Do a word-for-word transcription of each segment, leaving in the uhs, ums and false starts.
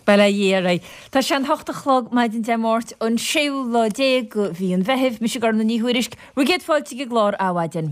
Bela dhéra. Tá sé an thachtalog maid an demórt an siú lá dé go bhí an bheitheh mis gar na níhuiirisk, ru géad fáilte go glár áhaidin.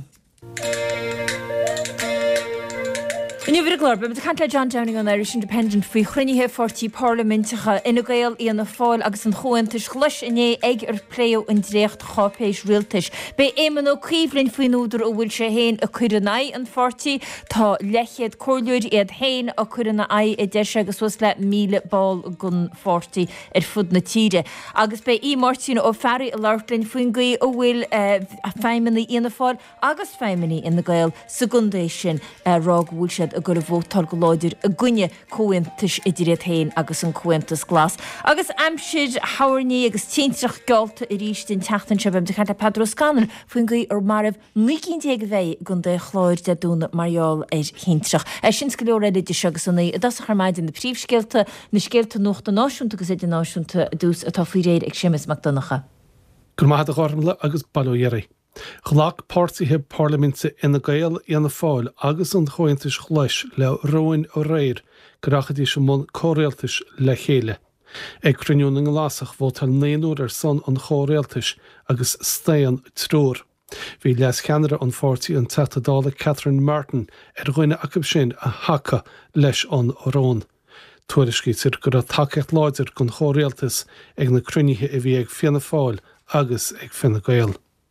Inniu vir glár, be cant le John Downing an Irish Independent faoi chruinithe fortí parlamentacha ina gael íana fáil agus an choantais chluis iné ag ar pléo an drécht chopéis rialtais. Be éman ó críomhlinn faoin údar ó bhfuil sé héin a cuirenaí an fortí, tá lechiad cóirliúid iad héin a cuirenaí i deise agus was le míle ball gun fortí ar fud na tíre. Agus be í Martin ó ferri a lartlinn faoin gaí ó bhfuil a feiminí íana fáil agus feiminí in na gael secundéis sin rág bhúil siad a gur a bhóttal go láidir a gunne cóantais i dtíre héin agus an cóantas glas. Agus amsid hairní agus tíintreach galta i ríist in teachtan se bim de chanta Pedro Scanner faoin gaí ar maribh nícinn déag bheith gun de chláir de dúna mariol ar híntrach. E sin go leor réidir segus anna a das charmaid in na príomhscéalta na scéalta nóchta náisiúnta agus idir náisiúnta dús atá faoi réad ag Seamus McDonagha. Gur maith a gharmla agus balóhéirí. Chlach pártithe parlamente ina gael íana fáil agus an choantais chluis le roin ó réir gorachadí sem món córéaltais le chéile. Ag cruniún an glasach bhótal néanúr ar son an chóréaltais agus stéan trúr. Bhí leas cheanara an fórtaí an tatadála Catherine Martin ar roiine acab sin a hacha leis an órón. Tuairiscítir gur a takecht láidir gon chóréaltais ag na crunithe i bhí ag fianna fáil agus ag finna gael.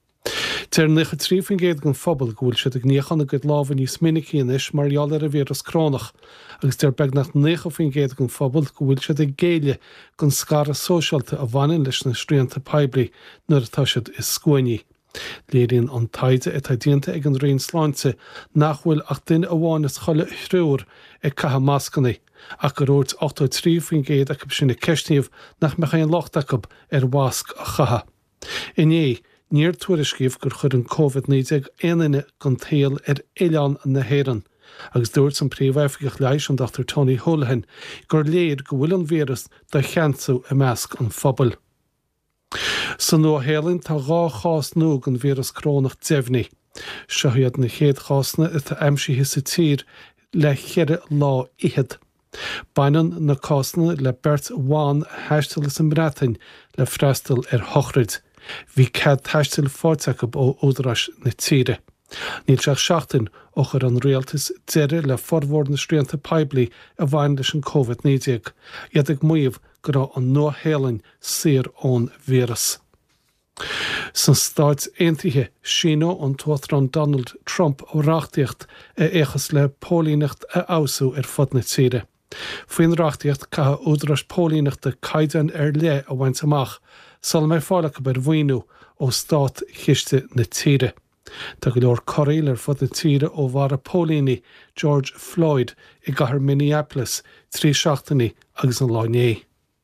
Ter nicha trífin géad gon fphobal gúil siad ag níochanna go lábhain níos minic is mar ealar a bhéras cránach, agus ter begnach nícha fin géad gon fphobal gúil siad ag géile gon scara sóisialta a bhain leis na stríanta peibli nuair atá siad is scuainní. Léiríonn an taide a taidíanta ag an rion sláinte nachhfuil ach duine amháin is cholle thrúr ag catha máscannaí, ach gur út ochtó trífin géad ag sinna ceisníomh nach mecha an locht acab ar bhasc a chatha. Iné, níor tuairiscíomh gur chur an COVID níodeag aanaine gon taal ar Eileán na hÉireann, agus dúirt an príomhhaifigach leis an Doctor Tony Holohan gur léir go bhfuil an víras de cheantsú i measc an phobal. San nó héalinn tá gá chás nóg an víras crónach deimhní. Seoiad na chéad chásna i tá aimsithe sa tír le cheire lá iad. Bainan na cásna le bert bháin heistil san Breatainn le freistal ar hochrid. Bhí cad taistil fáteachab ó údarás na tíre. Níl seach seachtain ó chur an réaltas deire le forhór na stríanta peibli a bhain leis an COVID níodeag, iad ag muomh go rá an nóhéalainn saor ón víras. San stáit aontaithe síneó an tuaithrán Donald Trump ó reachtaíocht a échas le pólíneacht a ása ar fud na tíre. Faoin reachtaíocht catha údarás pólíneachta caidan ar le a bhaint amach, sal mé fálacha bar bhaoinú ó stát chiiste na tíre. Tá go leor chorail ar fud na tíre ó bhar a pólíní George Floyd i gcathair Minneapolis trí seachtainní agus an láiné.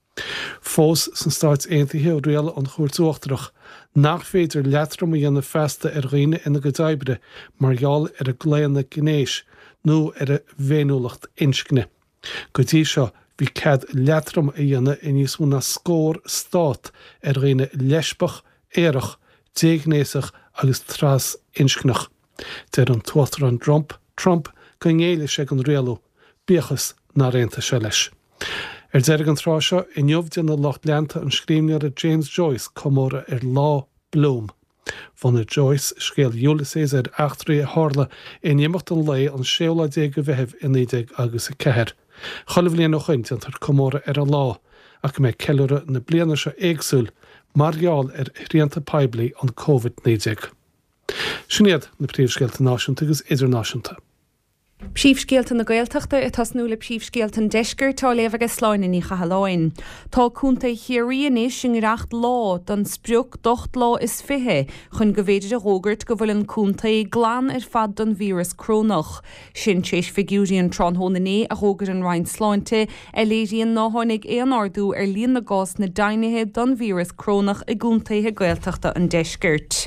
Fós san stáit aontaithe ó réal an chuairteachtarach nach féidir leatram a dhéanana festa ar dhaoine ina go dtaibre mar gheall ar a gléanna gnéis nó ar a bhéanúlacht inscne. Go dtí seo bhí cad leatram a dhéanana i níos mó na scór stát ar dhaoine leisbach, éireach, déagnéasach agus trás inscnach. Deir an tuaithrán Trump, Trump go ngéile sé an réalú, bíochas ná réanta se leis. Ar deir an tráseo i neomh déanana locht leanta an scríbneoir a James Joyce comóra ar lá Bloom. Vanna Joyce scéal Ulysses ar achtraí a hála i níomacht an lei an séola déag go bheitheh in nídeag agus a ceir. Cholah líon ó chuint an tar comóra ar a lá, ach mé ceilúra na bliana se éagsúil mar gheall ar rianta peibli an COVID níodeag. Sin iad na príomhscéalta náisiúnta agus idirnáisiúnta. Príomhscéalta na Gaeltachta i tasnú le príomhscéalta deisceir tá léamh agus sláine ní chahaláin. Tá cúnta chéiríon is sin reacht lá don spriúch docht lá is fithe chun go bhéidir a rógart go bhfuil an cúnta glán ar fad don vírus crónach. Sin tééis figúíon tránthónané a rógar an Ryan sláinte a léiríon nátháinig éon ardú ar líon na gás na dainethe don vírus crónach i gúntaithe Gaeltachta an deiscirt.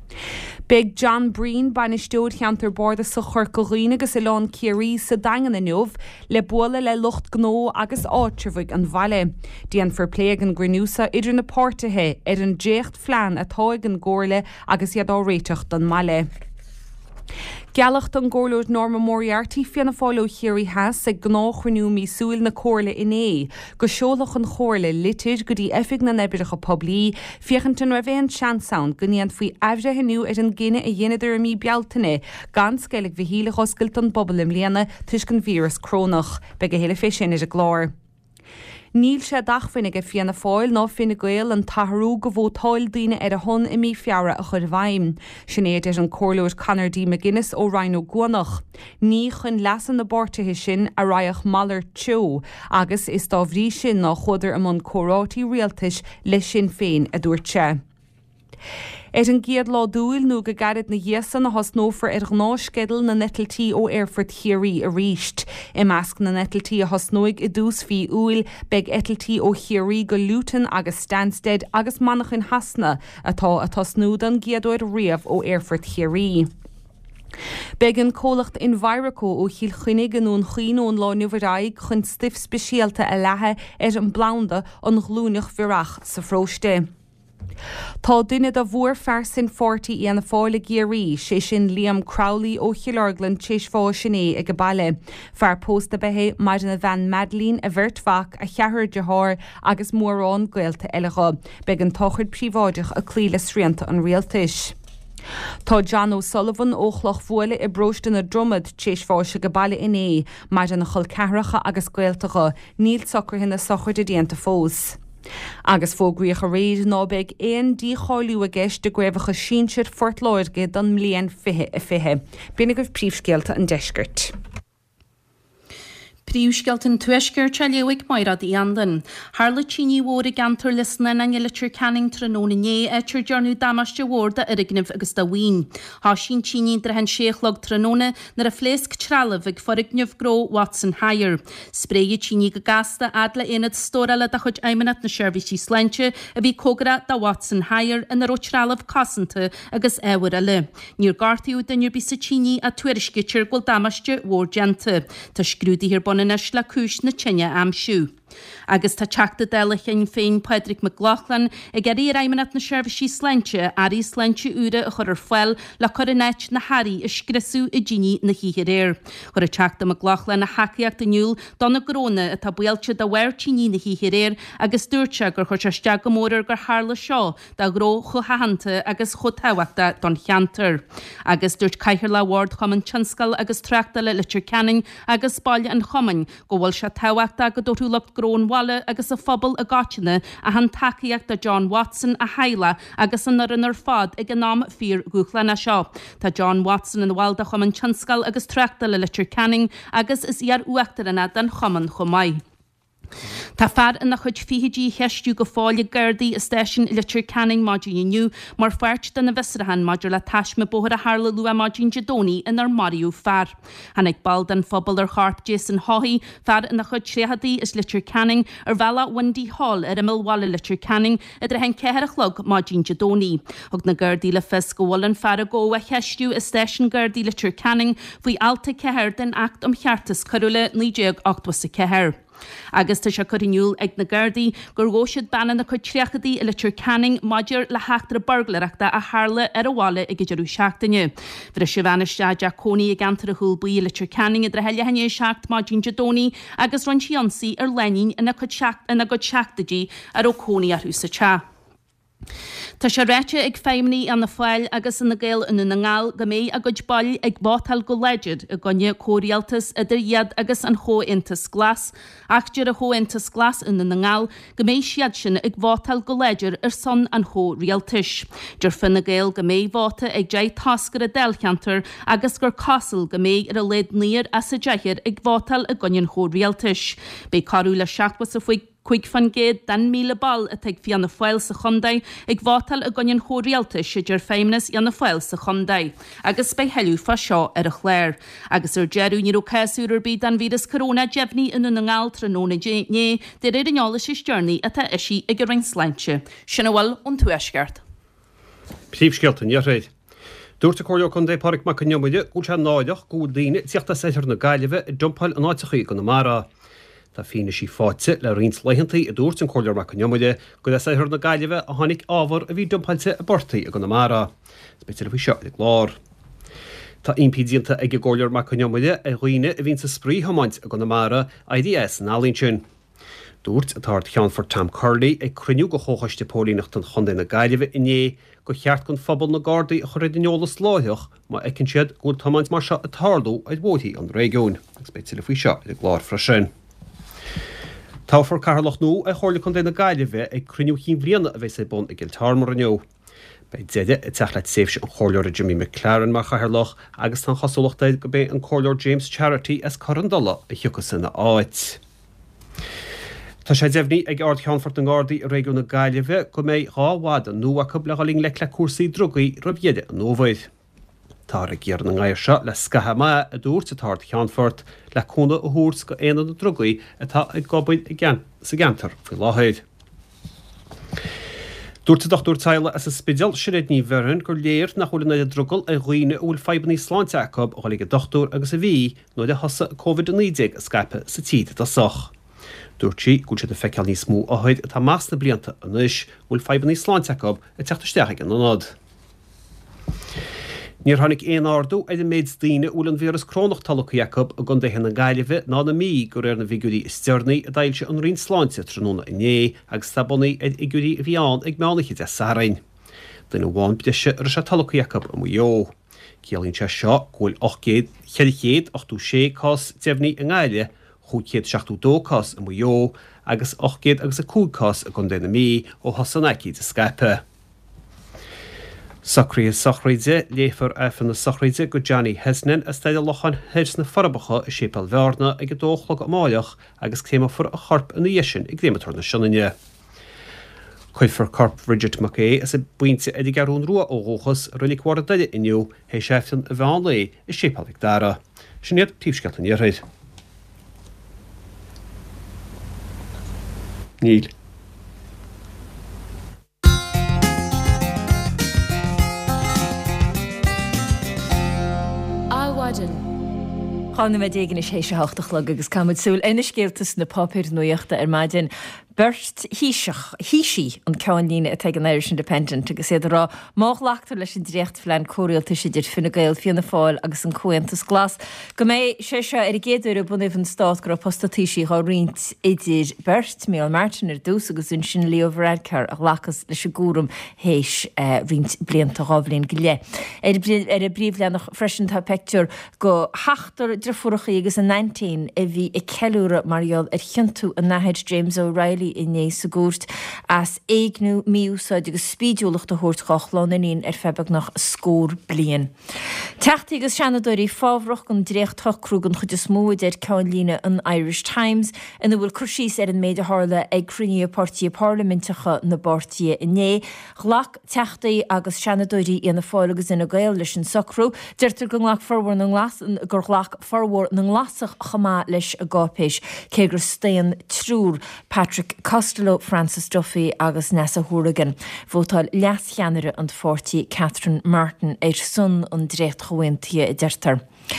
Big John Breen banisteúd cheantar borda sa chorcaghine agus i lán céirí sa dagan inniuh le buala le lucht gnó agus áitrmhaigh an bhaile. Dían fairplé an grinúsa idir na pórtathe ar an décht phlean atá ag an ggóirle agus iad á réiteach don maile. Gealacht an gcóirleoir Norma Moriarty fianna fáilú chéirí heas ag gnáchranú mí súil na cóirla in é, go seolach an chóirla litir go dtí efig na nebiricha poblí, fiochantain ra bhéon seansound go níon faoi aimhre henú ar an gine a dhéanaidir mí bealtainine, gan scaileh bhí híle oscailt an bobbal im léana tuis an vírus crónach, be go héile fé sin is a glár. Níl sé dachfinnig a fianna fáil ná finna gael an taharú go bhótáil daine ar a hon i mí fiara a chud bhaim. Sinnéad ar an cóirleoir Conardí McGuinness ó Rhino Guanach. Ní chun lesan na bortathe sin a raiach malar teo, agus is dá bhrí sin ná chuidir am an córátaí rialtais le sin féin a dúirte. Er an giad lá dúil nó go garid na dhéasan a hasnófar ar gnáiscedal na netaltí ó Airfort Chiarí a ríist. I measc na netaltí a hasnóig i dús fí úil beg etaltí ó Chiarí go Luton agus Stansted agus manachin hasna atá atá snúd an giadúir riamh ó Airfort Chiarí. Beg an cólacht in Vairacó ó chiil chuinnig an ón chuinón lá nuhraig chun stif speisialta a lethe ar an blanda an glúneach virach sa fróiste. Tá duine a bhuair fersin forty í anna fála géirí sé sin Liam Crowley ó Chilarglan téis fá sinné ag go baile. Fear pósta bethe mar na bhean Madeleine a bhirt-fach a cheathir de thar agus mórrán gaelta eilecha, beg an tochard príváideach a clíle srianta an rialtais. Tá John O'Sullivan ó chloch bhuaile i bróiste na dromad téis fáise go baile in é, mar an na chul ceithreacha agus gaeltacha, níl socr hinna sochar de déanta fós. Agus fógraíoch a réad nábeg éon dí cháiliú a gceist de gcuibhacha sínsir fortláirge don mbliain fiche a fiche. Bína goh príomhscéalta an deisgurt. Príomhscéalta tuaisceir te leabhaigh mairad í andan. Harla tíní mhór i gantar lisna na ngeilitir canning tróna né éitir dearnú damaiste mhórda ar ignimh agus da bhain. Tá sin tíní dre hen séachlog tróna nar a phléasc trealah ag forigneamh gró Watson Hire. Spréige tíní go gasta adla inad stórála da chud aimeanat na seirbhísí sleinte a bhí cógra da Watson Hire in ar ó trealah casanta agus éhar eile. Níor gartaíú dainir bí sa tíní a tuairiscitir ghfuil damaiste mhór genta. Tá scrúdaí hir bon na le cúis na tinne am siú. Agus tá teachta deile chin féin Padraig McLaughlin ag geí aimeanat na seirbhísí sleinte arí sleinte úra a chur ar foiil le chorinét na Harí is scrisú i ddíní na híhir éir. Chur a teachta McLaughlin na haciacht aniuúil donna gróna a tá buailte de bhhair tíní na híhir éir agus dúirte gur chuir teiste go mórir gur hála seo dá gró chu hahananta agus chu táhachta don cheantar. Agus dúirt caiithir le bhard chuman tionscail agus treachta le litir canning agus spáile an chomain go bhfuil se táhachta go dúirtúlacht grón walla agus a phobal a gáitina a han takeíocht a John Watson a heile agus an an ar fad ag an nám fír gúchlanna seo. Tá John Watson in bhilda chuman tionscail agus treachta le litir canning agus is iar uachtarana den choman chomáid. Tá fad in na chud fihidí heistú go fáile gardaí is station litir canning máidí inniu mar fuirt den na visrahan maidir le taisme bóthar a hála lua máidín jadóní in ar Mariú fear. Hannig bald an phobal ar chart Jason Haughey fad in na chud tréhadaí is litir canning ar bhela Wendy Hall ar imilhwala litir canning idir hen ceithar a chlog máidín jadóní. Og na gardaí le fis go bhfuil an fear a go a heistú is station gardaí litir canning faoi alta ceithar den act am cheartas carúla nídéag ochtwas a ceithar. Agus tá se chuinniuúil ag na gardaí gur ghóisiad banna na chuid tríachadaí i litir canning maidir le heachtar barglaireachta a hála ar a bhála ag idirú seachtaine. Bhí se bhainisteid de cónaí ag antar a thuúlbaí i litir canning idir heile henne seacht máidín jadóní agus ran siansaí ar lenín ina go seachtadí ar ó cónaí ar húsa te. Tá sé réite ag féimní an na fáil agus in na gael in na ngáil go mé a goid ball ag bátal go leidir a gonne córialtas idir iad agus an hóintas glas. Achtir a hóintas glas in na ngáil go mé siad sin ag bátal go leidir ar son an hó rialtis. Dur fin na gael go mé báta ag dé tascar a delchantar agus gur casal go mé ar a led níir a sa deithir ag bátal a gonne hó rialtis. Bei carú le seachwas a fuig Cuig fan géad dan míle ball a teag fi an na fáil sa chundaid ag bhátal a gonnean chórialta siidir féimnas i an na fáil sa chundaid, agus bei heilú fa seo ar a chléir. Agus ar jeú ní céú ar bíd an víras corona jefní in na ngáil tróna né de réidir neála sé stearnaí atá isí ag gur ring sleintse. Sinna bhfuil ón tuaisceart. Príomhscéalta ní réid. Dúirta cóirleo chun dé Pádraig Mac Conionmuide gúil se náideach gúil daoine tíochtta séidir na gaiileh i dúmpáil an áitichaí go na mara. Tá fína sí fáte le rins leihantaí a dúirt an cóirleoir Mac Conionmuide go le séithir na gaiileh a tháinig ábhar a bhí dumpailte a bortaí a go na mara. Is beitir a bhí seo ag lár. Tá impídianta ag ggóir mac chunemuide a roioine a bhín sa sprí hamáint a go na mara I D S an álínsin. Dúirt atá cheanfar Tam Curley ag cruniú go chóchaiste pólínacht an chundé na gaiileh iné go cheart gon fphobal na Gardaí a choréidirneolalas láitheach má ecinn siad gúil tamáint mar seo a tardú ag bhótaí an régiún, ag spéite le faoi seo ag glár freisin. Táfar Carlach nó a chóirla chun déna gaiileh ag cruniú hín bhríanana a bheits é bon ag giltarmar aneo. Bei deide i teach leit séfse an chóirleir Jimmy McLaren mar chairlach agus tan chasolachtaid go bé an chóirleir James Charity as Corandala a thiúchas na áit. Tá sé déhní ag ard cheanfort an Gardaí a réigiún na gaiileh go méid ráhád an nua cub le galing le le cuasaí drugaí robhéide an nómhaid. Tá a ggéar na gáir seo le scathe mai a dúirt a tart cheanfort le cúna a thuúrs go éana na drugaí atá ag gobaid sa gantar faoi láthaid. Dúirta dochtúir teile as a spideal siad ní bherin gur léir nach chuúla na drugal a roioine bhfuil feban ní sláinte acob ó chuige dochtúr agus a bhí nó de hosa COVID nineteen a scape sa tíad a soch. Dúirtí gúil siad a feiceáil ní smú áhaid atá más na blianta an is bhfuil feban ní sláinte acob a teachtasteach an nod. Níor tháinig éon ardú ag an méid daoine bhfuil an víras crónach talach Jacob a gun déthe na gaiileh ná na mí gur ar na bhígurí istearnaí a dailse an rion sláinte tróna iné agus tabannaí ag igurí bhíán ag meánacha de sarain. Duna bháin bdeise ar se talach Jacob am jo. Cialíonn se seo gúil chéad ochtú sé cás deimhní an gáile, chuchéad seachtú dó cás am jo agus ochcéad agus a cúd cás a gun déna mí ó hosanaici de Skype. Sacrí Sachraide léfar efan na Sachraide go Johnny Hesnen a staide lochan hers na farbacha a sépal bhearna ag a dóchlog a máileach agus céimafar a charp in dhéisisin ag déimetar na sinine. Chuidfar carp Bridget McKay as a buinte edig garún rua ó róchas rinnig war daide inniu hé séftan a bhean lé i sépal ag dara. Sinnéad tífsgatan iarraid. Níl. Chána me dégan is hééis seach le agus camid súil ina scéaltas na papir nuoachta ar maidin Bert híiseach híí an ceáíine a teag an Irish Independent agus é rá máth leachtar leis an drécht flein choréalta siidir finna gail fianna fáil agus an cuaantas glas. Go mé sé se ar géadú a bunaibh an stát gur postatíí á riint idir Bert mé Martin ar dús agus in sin leomhreidcar a lechas leis gúrum hééis riint blianta ráblíonn go lé. Ar a bríomh lenach freisin tá picture go heachtar drefuacha agus an nineteen a bhí i ceúra marall ar chiantú a nahéid James O'Reilly inné sa gúirt as éagnú míúsáid agus spíúlacht a thuirt chachlánaín ar febeg nach scór blian. Teachtaí agus seanadóirí fábhrach an drécht thocrúgan chud is móid ar ceáinlína an Irish Times ina bhfuil cruisís ar an méide hála ag cruinní pártí parlamentacha na bortí inné. Ghlach teachtaí agus seanadóirí ina fáil agus ina gail leis an socrú, deirtar go nghlach forhór na nglas gur ghlach forhór na nglasach chamá leis a gápéis cé gur stéan trúr Patrick Costello, Francis Duffy agus Nessa Hourigan. Bhótáil leas cheanire an fortí Catherine Martin ar sun an drécht chohaintí i deirtar.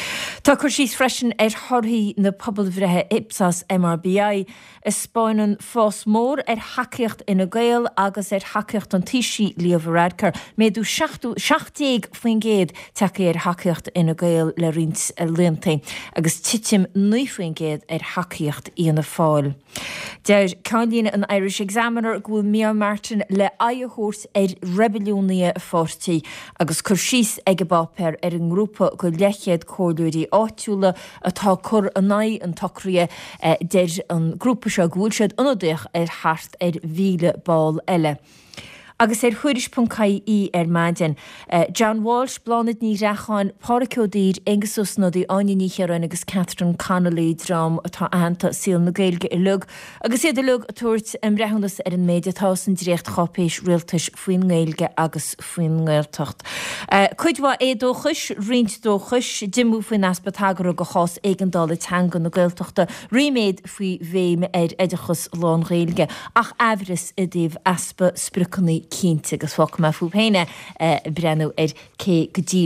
Tá chuir síos freisin ar thorthaí na pobl bhreithe Ipsos M R B I is spáinan fós mór ar haceocht ina gail agus ar haceocht an tíisí leomhreidcar. Méadú seachtaigh faoin géad take ar haceocht ina gail le rint a léonta agus titim nu faoin géad ar haceocht íana fáil. Deir cáilíonn an Irish Examiner gúil Mia Martin le aitheút ar rebelliúnaí fortí agus chuir síos ag a bápéir ar an grúpa go leichéad cóúirí áitiúla atá chur a naid an tocria deir an grúpa seo gúilsead anodéach ar thart ar mhíle báil eile. Agus ar chuiris puncaí ar maidin. Uh, John Walsh blánad ní reáin paracódír engus nodí aine níchearán agus Catherine Connolly drám atá ananta síl na gailge i lug. Agus iad a lug a tuairt am rehannas ar an méide tásan drécht chopéis rialtas faoin gailge agus faoin gailtocht. Uh, Cuidhá é dóchas, riint dóchas, dimú faoin aspatágar go chás éigendála teanga na gailtochta, riméid faoi bhéim ar idechas lán gailge, ach ahris i dtíobh aspa sprucannaí cínte agus fáca má fúpéine uh, brenn ar cé go ddíirich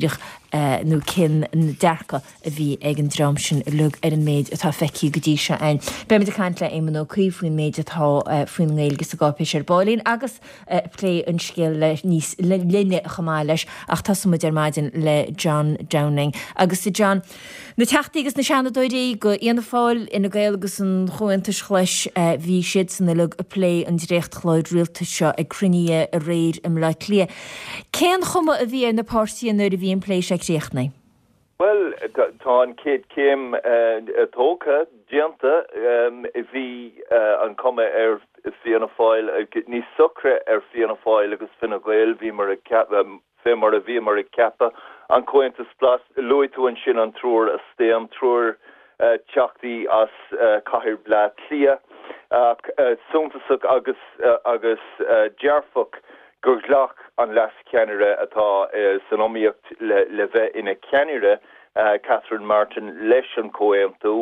nó cin dearcha a bhí ag an dram sin lug ar an méid atá feici go dtí se ein. Be mit a cant le éman ó cuiomhfuin méid atá faoin ngéilgus a gápéis ar bálín agus lé an scéal le níos linne chamá leis ach tá summa ar maidin le John Downing. Agus i John, na teachtaí agus na seanna dóirí go íana fáil ina gael agus an chuintas chleis bhí siad san lug a lé an drécht chláid rialta seo ag cruinne a réir im le lia. Cén chuma a bhí ar na páirtíí nuair a bhí an pléis ag réchtna? Well, tá an céad céim atócha dianta bhí an cuma ar fianna fáil ní sucre ar fianna fáil agus finna gael bhí mar a fé mar a bhí mar a cepa an cointas plas luú an sin an trúr a stéam trúr teachtaí as caiir blá lia. Suntasach agus agus dearfach gur ghlach an las ceanire atá sanomíocht le bheith ina ceanire Catherine Martin leis an comhaimtú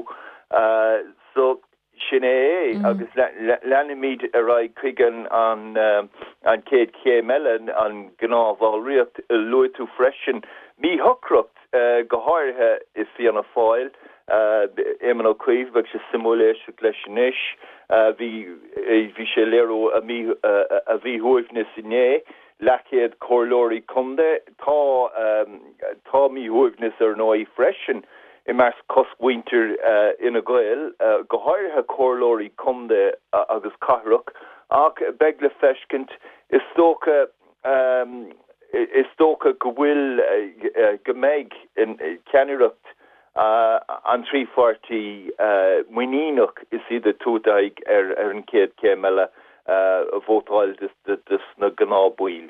so sin é agus leanimid a raibh chuigean an an céad céim eile an gná bhálríocht luú freisin mí hocrocht go háirithe is fianna fáil éman ó cuimh bheith se simuléis leis inis hí hí sé léró a mí a bhí thuimhne sinné lechéad cóirlóirí cumde tá tá mí thuimhnis ar nóí freisin i meas coscuinter ina gael go háirithe cóirlóirí cumde agus caithreach ach beag le feiscint is tóca is tóca go bhfuil go méid in ceannireacht Uh, an trí forty uh, muínach is iad túdaig ar ar an céad céimile a bhótáil dus na gná buil.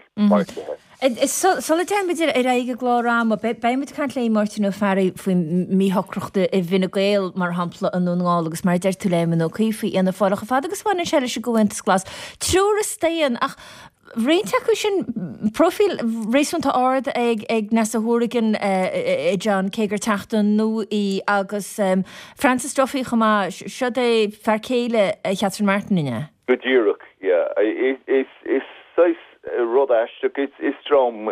Sola téimiidir ar aige glórám a beimid cant le máirtin ó fearrí faoin míthocrochta i bhína gael mar hampla an nóngáil agus mar deir tú léman ó chuofaí ana fálacha fad agus bhain se leis go bhaintas glas. Trúr a stéan ach réonteach sin profil rééisúnta áard ag ag nesa thuúrigan i John Cégur Teachtain nó í agus Francis Duffy chumá seo é fearcéile Catherine Martin inne? Go díireach, yeah. Is is is sais rud eisteach is is trom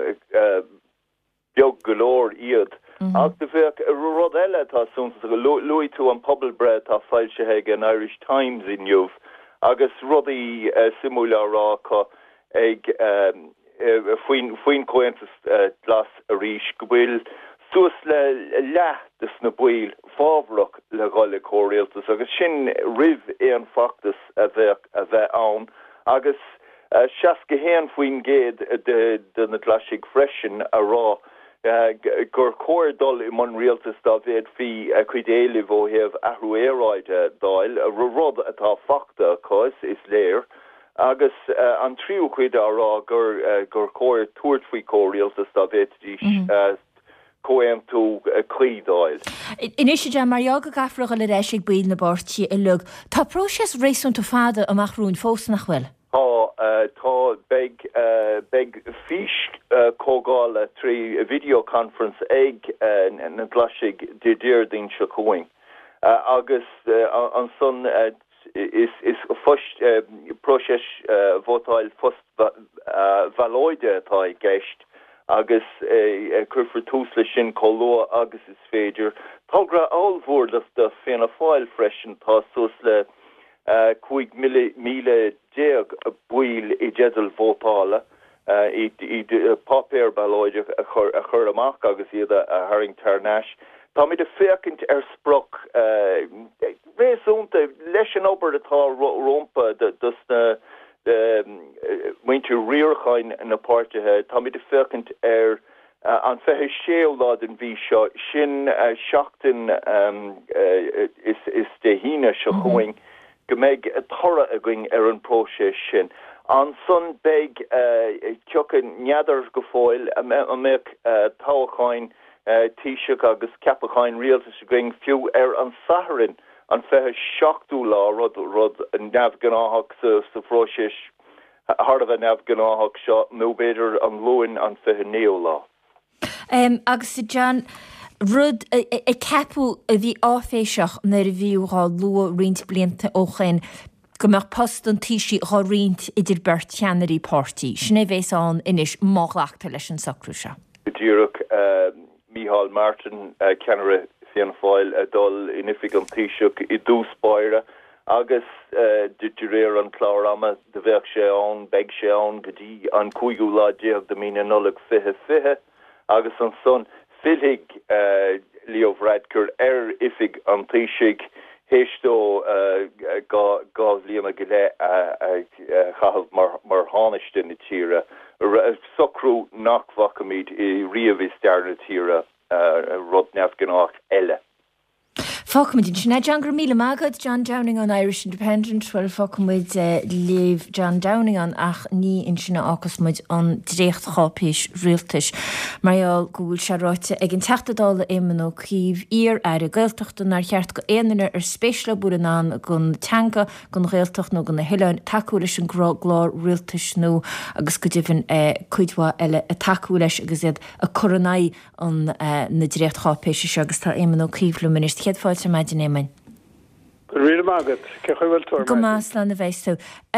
beag golóir iad. Ach de bheith rud eile tá súnta go luí tú an pobl bre tá fáil se ag an Irish Times inniuh agus rudaí simúlárá có ag faoin cointas glas a ríis go bhfuil suas le leachtas na buil fábhrach le gáile córéaltas agus sin rih é an factas a bheith a bheith ann agus seas go héan faoin géad de na glasig freisin a rá gur cóirdul i man rialtas dá bhéad fi a chuid éileh ó heamh ahrúéráide dáil a rud atá facta cos is léir agus uh, an tríú chuid árá gur uh, gur cóir tuairt faoi cóirialtas dá bhéad dís cóim tú chuidáil. Inis sé mar eag a gafrach le réis ag buil na bortí i lug. Tá próses rééisúnta fada amachhrún fós nach bhfuil? Tá tá beg beg fís cógála trí videoconference ag na glasig de déirdín se chuing agus an son is is fust uh, proses uh, votáil fust uh, valóide tá geist agus curfur uh, túsle sin coló agus is féidir tágra áhór das de féna fáil freisin tá sos le uh, chuig míle déag a buil i jedal votála uh, i, i uh, papéir valóide a chur a chur amach agus iad a haring tarnáis. Tá mi de fékint ar sprok réúnta leis an obair atá rompa dus na muintir riorchain na páirtethe, Tá mi de fékint ar an fethe séollád an bhí seo sin seachtain is is de híine se chuing go méid a thora a going ar an próses sin. An son beg tuchan neadar go fáil a méid táchain Uh, Taoiseach agus ceapacháin rialtas a going fiú ar an saharin an fethe seachtú lá rud rud an neamhgnáthach sa sa phróisis hard a neamhgnáthach seo nó beidir an luin an fethe néo lá. Um, agus John rud i ceapú a bhí áféiseach nar a bhíúá lua riint blianta óchain go meach post an tíisi á riint idir bert cheannarí pártaí. Sinna bhééis an inis máglaachta leis an sacrúise. Dúireach Micheál Martin uh, Kenner Fianna Fáil a dul inifig an Taoiseach I dús spáire agus uh, de réir an chlárama de bheith sé an beg sé an gotí an cúigú láideag de mína noleg fihe fihe agus an son filhig uh, Leo Varadkar er ifig an Taoiseach héistó gá líana go le chahab mar háneiste na tíre socrú nachhacamid I riamh stear na tíre rud neamhgannách eile. Fácamid sinna John gur míle mágad John Downing an Irish Independent bhfuil fácamid léh John Downing an ach ní in sinna ácasmuid an dréocht chápéis rialtais. Marall gúil se ráite ag an teachtadála éman ó cíomh ír ar a gailteachta nar cheart go éanaine ar spéisle buranán gon teanga gon réalteach nó gon na heileáin takeú leis an glár rialtais nó agus go dtíhann cuidhá eile a takeú leis agus iad a coronaí an na dréocht chápéis agus tá éman ó cíomh le minister chéadfáil sem maidin éman. Ri mágad ce chuhfuil tú. Go más le na bhéistú.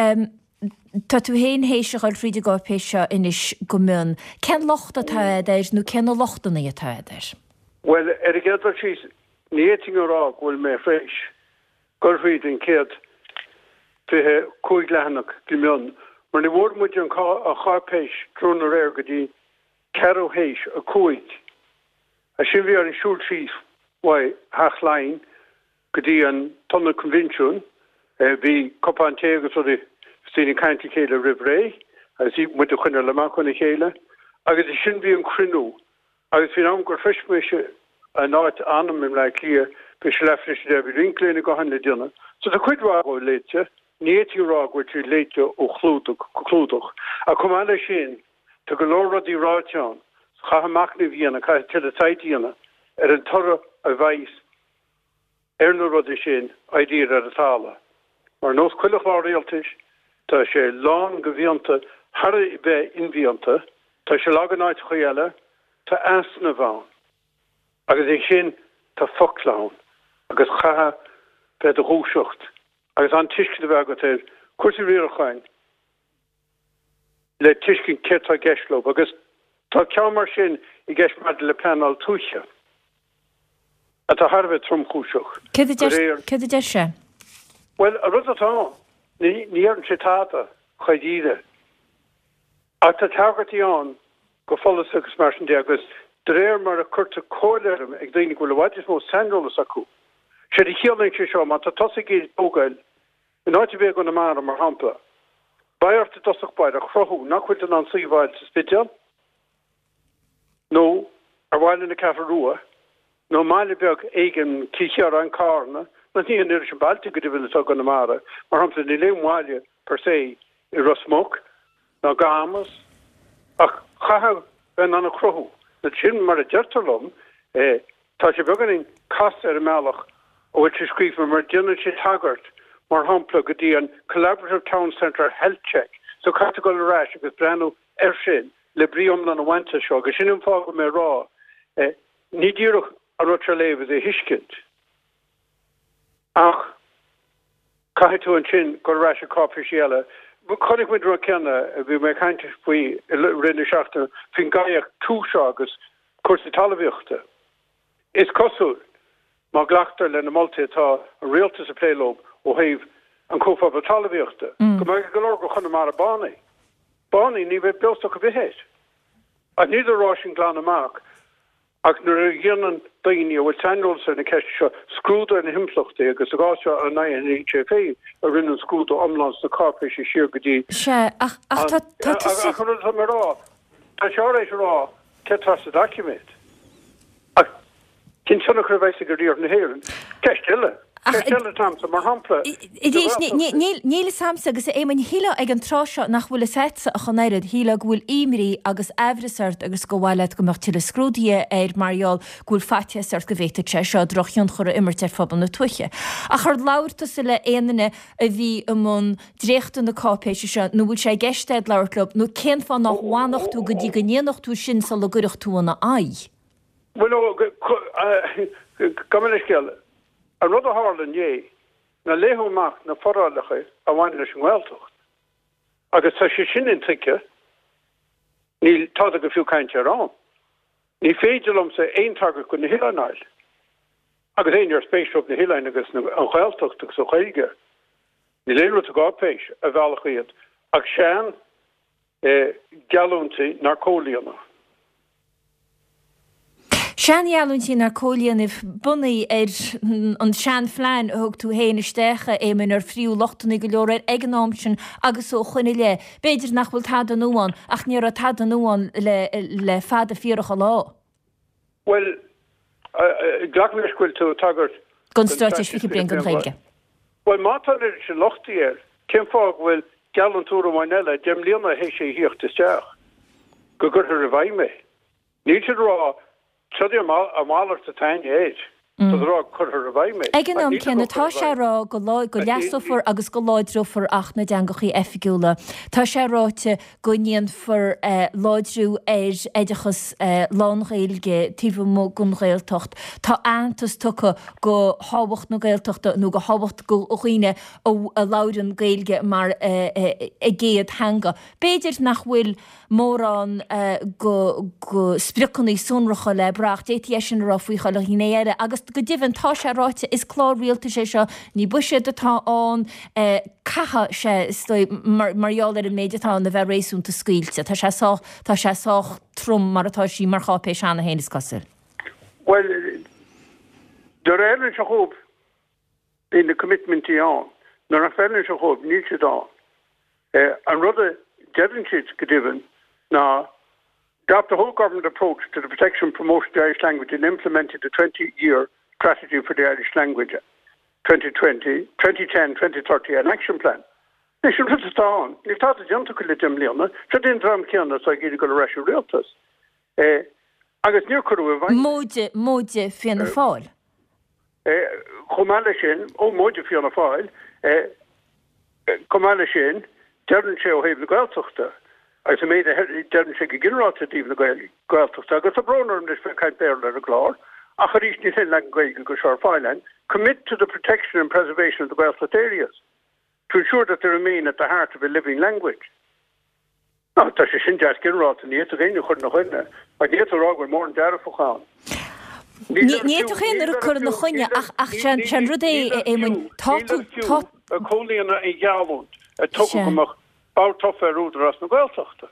Tá tú héin héise gáil fríide gápéise inis go mún. Ken lochta táidir nó ken lochtaí a táidir? Well, er a geadar síos níting órá bhfuil mé fréis gur frídin céad fithe cúig lehanach go mún. Mar na bhór muid an a chápéis trún a réir go dtí ceadú héis a cúig. A sin bhí ar an siúl síos wai hachlein godi an tonna convention vi kopantega so de steen county kele rivré as he went to kunna lama kunna kele agus sin vi an krinu agus fi am go freshmische a night anam im like here be schlafrisch der winkle go hanle dinner so the quid ra later nieti rag which later o khlutuk khlutuk a komanda shin to galora di rachan ha makni viana ka til taitiana er an torra a bhaith ar na rud sin idír ar a tála. Mar nós cuileach lá réaltais, tá sé lán go bhíonta thara I bheith inbhíonta, tá sé laganáid chuile, tá asna bhain. Agus é sin tá foclán, agus chatha bheith a rúiseacht, agus an tuiscin a bheith agat ar cuairtí riaracháin le tuiscin céirtá geislób, agus tá ceann mar sin I gceist mar le peanál túise. At a harve trom chúiseach. Cé de se? Well, a rud atá, ní ar an sitáta chaidíre. A tá tagartí an go follas agus mar sin agus dréir mar a curta cóileirm ag daoine go le bhaidis mó sanrólas acu. Sé di chiaalainn sé seo, má tá tosa géad ógail in áiti bheith go na mar mar hampla. Baiart a dosach baid a chrothú nachhuiil an síomháil sa spideal. No, ar bhaile na cafa rua. No Malibeg eigen kiar an carna, na ní an iris Baltic go divin so gan mara, mar hamsa ni leimwaile per se I Rosmok, na gamas, ach chaha ben an a crohu. Na sin mar a jertalum, eh, tá se beganin cas ar a mealach, o which is scrif mar dinner shit haggart, mar hampla go di an Collaborative Town Centre Health Check, so categol rash agus brano ershin, le briom na wanta sho, go sin fog me ra, eh, ni dirach a rotralev is a hiskint. Ach, kahitu an chin go rash a copficiela. Bu konig with Rokenna, we make kind of we rinne schachten fin gaiach two shagas, course the talavichte. Is kosul, ma glachter le na multita a realtus a playlob o have an kofa a talavichte. Come I go go mara bani. Bani ni ve bilstok a bit. I need a rushing glana mark. Ach na rinnan daine with sandals and a cash screwed and himflocht agus a gasha a nine in H F A a rinnan screwed omlans the carpet she sheer godi. She ach ach ta ta ta ach rinnan some raw. Ta shore raw ketas the document. Ach kin shona crevaise godi na hearing. Cash tilla. Níl samsa agus é man híle ag an tráseo nach bhfuil setse a chonéad híle bhfuil imrí agus ehrisart agus go bhhaile go mar tiile scrúdí ar marall gúil fatia sart go bhéta te seo drochiún chur immertar fabal na tuiche. A chuir láirta sa le éanaine a bhí am dréchtú na cápéise seo nó bhfuil sé geisteid leirlubb nó cén fan nach bhánacht tú go dtí go néanacht tú sin sa le gurach tú na ai. Well, come in scale. A rud a Harlan é na léhuach na forrálacha a bhain leis an ghiltocht. Agus tá sé sin in tuice níl tá go fiú caiinte rán. Ní féidirlumm sa éontargad go na hiileáil. Agus éon ar spéisiop na hiilein agus an chailtochtach sa chaige. Ní léonú a gápéis a bhealach iad ag sean gealúntaí narcóliana. Sean Jalúntí nar cólianibh bunaí ar an sean flein thug tú héana istecha éimean ar friú lochtainna go leor ar eagnáimsin agus ó chuine le. Beidir nach bhfuil tad an nuáin ach níor a tad an nuáin le, le fada fíoracha lá. Well, glachniscuil tú tagart. Gunstráis fi brin gon chaige. Well, mátar er se lochtaí ar, cén fág bhfuil gealúntúra mhainile dem líana hé sé híocht isteach. Go gur ar a bhaime. Ní siad rá Tudir a málar sa tain éid, rá chur a bhaime. Egan an cinna tá sé rá go lá go leasúfar agus go láidrúfar ach na deangachaí effigiúla. Tá sé ráte go níon for láidrú ar éidechas lánréilge tíh mó gon réiltocht. Tá antas tucha go hábacht na gailtochta nó go hábacht go chuoine ó a láidan gailge mar i géad hanga. Beidir nach bhfuil mórán go spricannaí sunracha le bracht éti sin rafuicha le hinéire agus go divan tá sé ráite is chlár rialta sé seo ní buise atá an cacha sé stoi marall ar an méidetá na bheith rééisúnta scuilte tá sé tá sé sách trom mar atá sí mar chápéis anna hénas cosir. Well, de réile se hoop in de commitmentí an nar a fellin se hoop ní se dá. An rudde deadsiid go divan ná adopt the whole government approach to the protection and promotion of the Irish language and implemented the twenty-year strategy for the Irish language, twenty twenty, twenty ten, twenty thirty, an action plan. They should put it on. If that's a gentleman in Jim Leona, should in Drum Kiana, so I get to go to Russia Realtors. I guess near Kuru. Moje, Moje, Fianna Fáil. Comalishin, oh, Moje Fianna Fáil, Comalishin, Devon Show Haven the Gaeltochter. As I made a Devon Shake Gilrot even the Gaeltochter, got a broner in this kind bear letter glor. Acharish Nitin Lang Gael Gushar Fineland, commit to the protection and preservation of the Gaeltocht areas to ensure that they remain at the heart of a living language. No, that's a Shinjas Gilrot and the Ethan you couldn't know it. But the Ethan Rog were more than Darafochan. Ní to chéan ar chu na chuine ach ach sean sean rudé é mun tá tá a cholíanna i ghealúnt a tugamach bátofa rúdar as na Gaeltochta.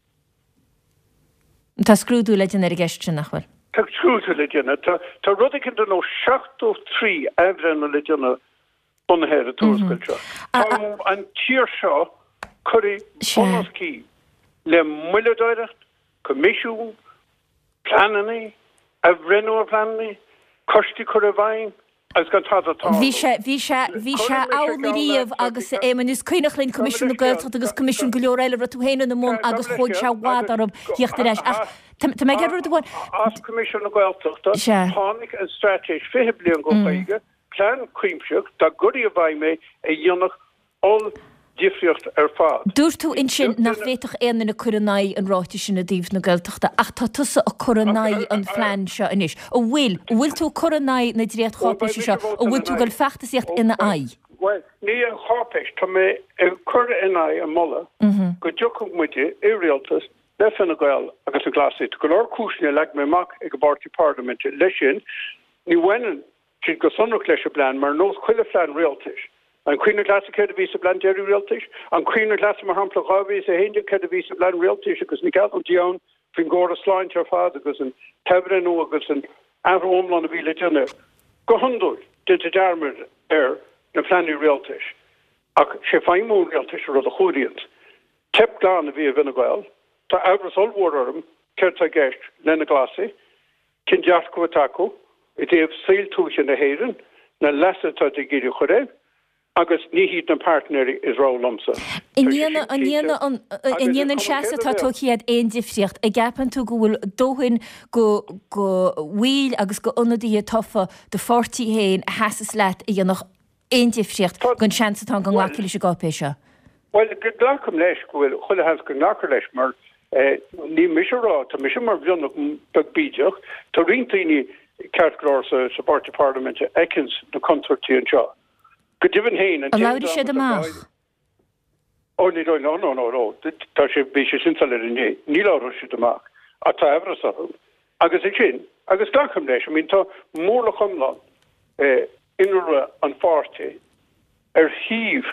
Tá scrúdú le ar gceist sin nachfuil. Tá scrúdú le déanana tá rud cin nó seachtó trí ehrenna le déanana bunathe a túscailteo. Tá an tír seo chuirí bunascí le muileadóireacht, comisiún, plananaí, a brenn a plannaí, coistí chur a bhain, as gan tá atá. Bhí sé bhí sé bhí sé álaíomh agus é man is cuineach linn comisiún na Gaeltacht agus comisiún go leor eile tú héanana na mún agus chuid se bhád arm hiochtta leis. Ach tá mé gur bháin. As comisiún na Gaeltachta, tháinig an stratéis fihe blian go chuige, plan cuimseach dá gurí a bhaid mé a dionach all difriocht ar fád. Dúir tú in sin nach féitach éanana na coronaí an ráiti sin na díomh na Gaeltachta ach tá tusa a coronaí an phlean seo inis. Ó bhfuil, bhfuil tú coronaí na dréad chápéis seo ó bhfuil tú goil feachtasaíocht ina ai? Well, ní an chápéis tá mé an cura in ai an molla go dúcham muide i rialtas le Fine Gael agus an glasí go leor cúisne le mé mac ag go báirtí parlamente leis sin ní bhainean sin go sonrach leis a bláin mar nós chuile phlean rialtais. An Queen Glass ced a vis bland Jerry Realtish, an Queen Glass mar hampla gavis a hinja ced a vis bland Realtish, agus ni gal dion fin gora slain ter father agus an tebren o agus an avr omlan a vile junne. Go hundul did the darmer er na flani Realtish. Ak she faimo Realtish or the Hodians. Tep glan a via Vinegal, ta avras all waterum, kerta gesh, lena glassy, kin jasko atako, it have sail tush in the hayden, na lessa ta de giri chore. Agus níhíd na partneri is rá lomsa. Inéana an seasa tá tuchiad éon difriocht a gapan tú go bhfuil dóhain go go bhil agus go ionadaí tofa de fortí héin hasas leat i dhéanach éon difriocht gon seansatá go nglaciil se gápéise. Well, go glacham leis go bhfuil chuile has go nglacar leis mar ní misrá tá mis mar bhionach bag bíideach tá rintaoine ceartglár sa Party Parliament ekins na contortí an seo. Good given hain and allowed shed a mach. Oh no no no no no. That should be since a little Nila should the mark. At ever so agus é sin agus gacham leis mín tá mórla chumlan inre an fáte ar híh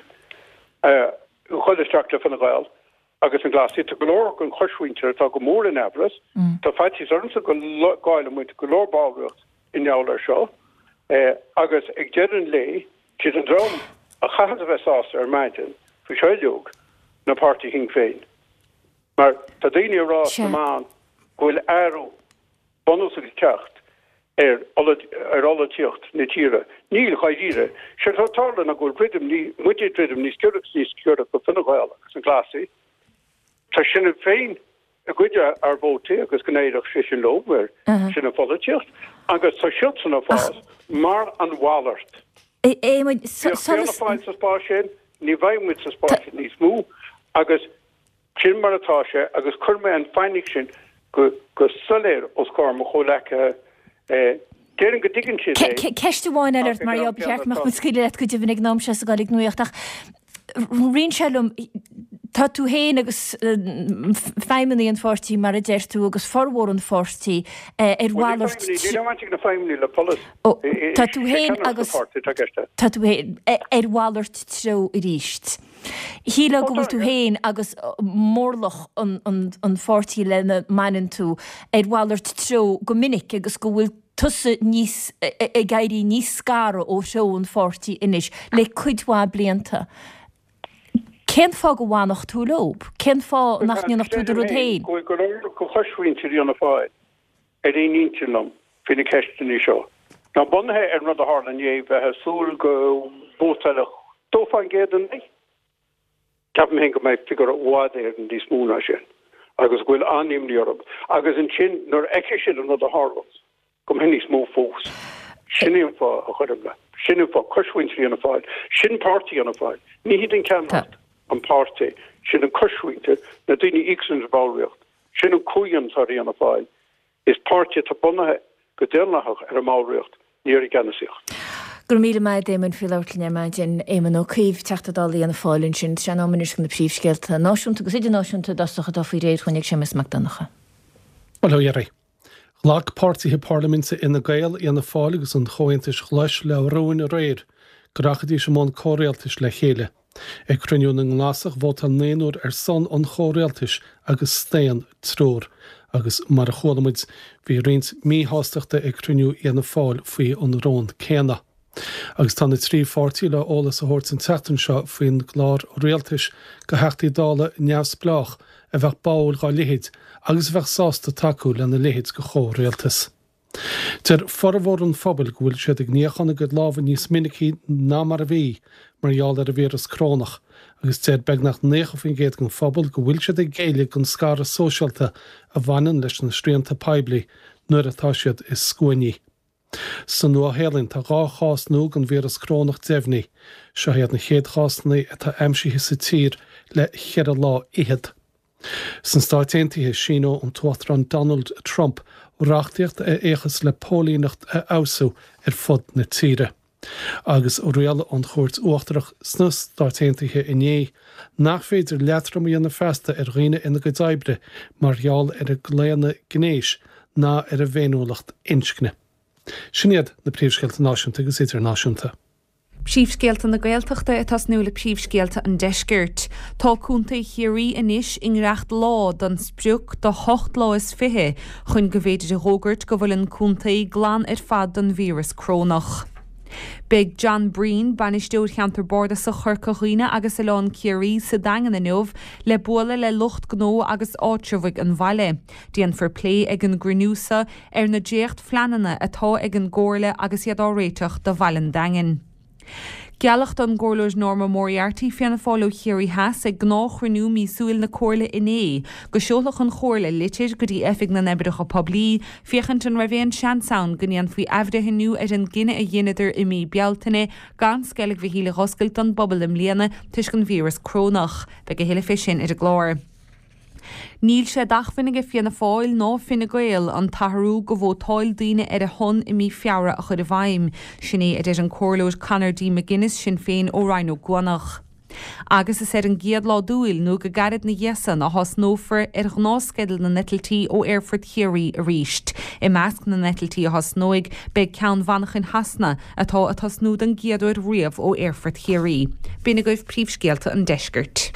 chuisteachta fan gail agus an glasí tá golóir an choisúintear tá go mór in Everest tá fatí ormsa go gáile muinte golórbágacht in neáir seo agus ag dean lei si an drom a chahad a bheitás ar maidin fa seoileog na party hing féin. Maar tá daine rá amán gohfuil airú bonus a techt ar ar alle tíocht na tíre. Níl chaidíre, se tátála na ghfuil bridum ní muidir bridum ní sciúach ní sciúach go finnaháil san glasí. Tá sinna féin a gcuide ar bótaí agus gnéireach sé sin lomhar sinna fála tíocht, agus tá siút sanna fás mar an bhálart. Fáil sa spá sin, ní bhaimmuid sa spá sin níos mú, agus sin mar atá sé agus churme an feinig sin go soléir os chum cho lecha déan go digann sin. Ceiste bháin eile mar beart meach mu sciile go dtíh ag nám se a gáigh nuochtach. Rin selum tá tú héin agus feimií an fórtí mar a déir tú agus forhór an fórtí ar bhálart. na feimní le polis. Tá tú héin agus Tá tú ar bhálart tro i ríist. Híle go bhfuil tú héin agus mórlach an fórtí lena mainan tú ar bhálart tro go minic agus go bhfuil tusa níos i gaiirí níos scara ó seo an fórtí inis le chuidhá blianta. Cén fá go bhánach tú lob? Cén fá nach níonach tú rud héin? Go go choisúintir anna fáid ar é nílam fina ceistení seo. Ná bunthe ar rud a hálan é bheitthe súil go bótalach tófáin géan é. Ceapan hen go méid figur bhád ar an dí smúna sin, agus bhfuil aníimní orm, agus an sin nar eice sin an rud a hálas, gom hen ní smó fós. Sinníon fá a chuirm le, sinníon fá choisúintir anna fáid, sin pártaí anna fáid, ní hiad an ceannacht. An párte sin an cosúinte na daoine ísans báilreacht, sin an cúan tarí an fáil, is párte tá bunathe go déalnachach ar a máilreacht níor i ganasíocht. Gur míle maid éman fi leirlíine maidin éman ó cíomh teachtadálaí an fáilinn sin se ámanis go na príomhscéalta náisiúnta agus idir náisiúnta dasacha dá faoi réad chuinnig sémas Macdonacha. Well dhéirí. Ghlach pártaithe parlamente ina Gael ana fáil agus an chointis chluis le roin a réir, gorachadí sem món córéaltais le chéile. Ag cruniún an nglasach bhót an néanúr ar son an chóréaltais agus stéan trór, agus mar a chólamid bhí rint míhásteachta ag cruniú ana fáil faoi an rón céna. Agus tá na trí fáirtí le ólas a hort an tetan seo faoin glár réaltais go heachtaí dála neamhsplách a bheith báil gá lihéid agus bheith sásta taú lena lihéid go chóréaltas. Ter forhór an fphobal go bhfuil siad ag níochanna go lábhan níos minicí ná mar a bhí marall ar a bhéras crónach, agus téad beagnach nécha fin géad gon fphobal go bhfuil siad ag géala gon scara sóisialta a bhainean leis na stríanta peibli nuair atá siad is scuaní. San nua héalinn tá gá chás nó gon bhéras crónach déimhní, seo héad na chéad chásnaí atá aimsithe sa tír le chead lá iad. San stáitíntaithe síó an tuathran Donald Trump reachtaíocht a échas le pólínacht a ausú ar fud na tíre. Agus ó réala an chóirt uachtarach sna stáitíntaithe inné, nach féidir leatram íonna festa ar riine ina go daibre marall ar a gléanna gnéis ná ar a bhéúlacht inscne. Sinnéad na príomhscéalta náisiúnta agus idirnáisiúnta. Príomhscéalta na Gaeltachta atá nula príomhscéalta an deisgirt. Tá cúnta chiarí inis inreacht lá don spriúch do hocht lá is fithe chun go bhéidir a rógurt go bhfuil an cúnta glán ar fad don vírus crónach. Big John Breen banisteúr cheantar borda sa churcaghine agus eán ciarí sa dagan na nuamh le buala le lucht gnó agus áitrimhaigh an bhaile. Díon for plé ag an grinúsa ar na déocht fleanana atá ag an ggóirle agus iad áréiteach do bhalan dagan. Gealacht an gcóirleoir Norma Moriarty fianna fáilú chéirí heas ag gnáchrinú mí súil na cóirle iné, go seolach an chóirle litir go dtí efig na nebreach a poblí, fiachant an raibhéon seansaun gníon faoi efdethinú ar an gine a dhéanaidir i mí bealtaine gan sceileh bhí híle hoscailt an bobbal im líana tuis gon vírus crónach, be go héile fisin ar a glóir. Níl sé dachfinnig fianna fáil ná finna gael an taharú go bhótáil daine ar a hon i mí feara a chud a bhaim, sinné a d an cóirleoir Conor D. McGuinness sin féin ó Rhino Guanach. Agus is ar an giad lá dúil nó go garad na dhéasan a has nófar ar gnáscedal na netaltí ó Airfort Theory a ríist. I measc na netaltí a has nóig be ceann bhanachan hasna atá a tas núd an giadúir riamh ó Airfort Theory. Bína goibh príomhscéalta an deisgurt.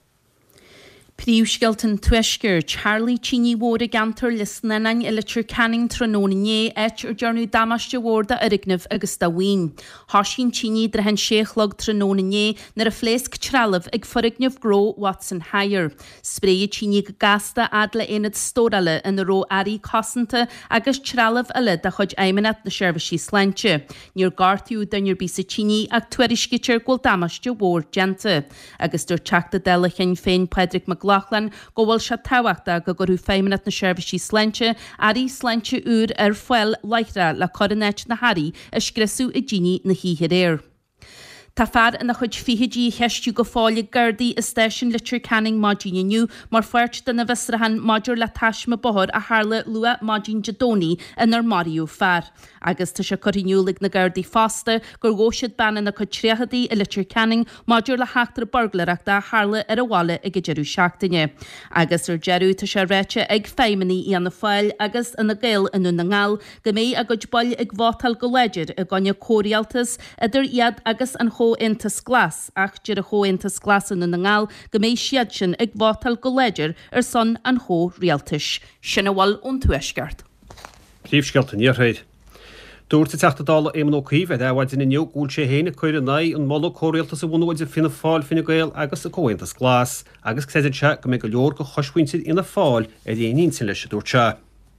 Príomhscéaltan tuisgur Charlie Chinny Wóra gantar lisnanan ilitir canning tróna né et ar dearnú damaiste wórda arignamh agus dahain. Háisín Chinny dre hen séchlog tróna né nar a phléasc trealamh ag forignamh gró Watson Higher. Spréad Chinny go gasta adla éad stórala in ró arí cosanta agus trealamh ala da chuid aimanat na seirbhísí slánte. Níor gartú dainir bísa Chinny ag tuairiscitir gúil damaiste wór genta. Agus dúir teachta dela chin féin Padraig Lachlan go bhfuil se táhaachta go gurú féimeanat na seirbhísí slánte arí slánte úr ar foiil leithre le coronét na Harí a scrisú i ddíní na híhir éir. Tá fear ina chuid fihidí heistú go fáile gardaí is station litir canning mágin inniu mar fuirt den na visrahan máidir le taisme bohor a hála lua mágin jadóní inar Mario fear. Agus tá se chorinúlig na gardaí fásta gur ggóisiid ban na chuid tréhadaí i litir canning máidir le heachtar burglarachta a hála ar a bhála ag jeú seachtaine. Agus ar jeú tá se réite ag féiminí í an na fáil agus ina gail inú na ngáil go mé a goid bail ag bhátal go leidir a gáine córialtas idir iad agus an intas glas ach deireadh a cho intas glas in na ngáil go méid siad sin ag bhátal go leidir ar son an cho rialtais. Sinna bhfuil ón tuaisceart. Príomhscéalta níorthaid. Dúirta teachtadála éman ó cíomh a bhhaid in inniu gúil sé héna chuir na an molla córialtas a bhúnúid a fina fáil fina gail agus a cóintas glas agus céidir se go mé go leor go choispuintead ina fáil a dhéanaín sin leis a dúirte.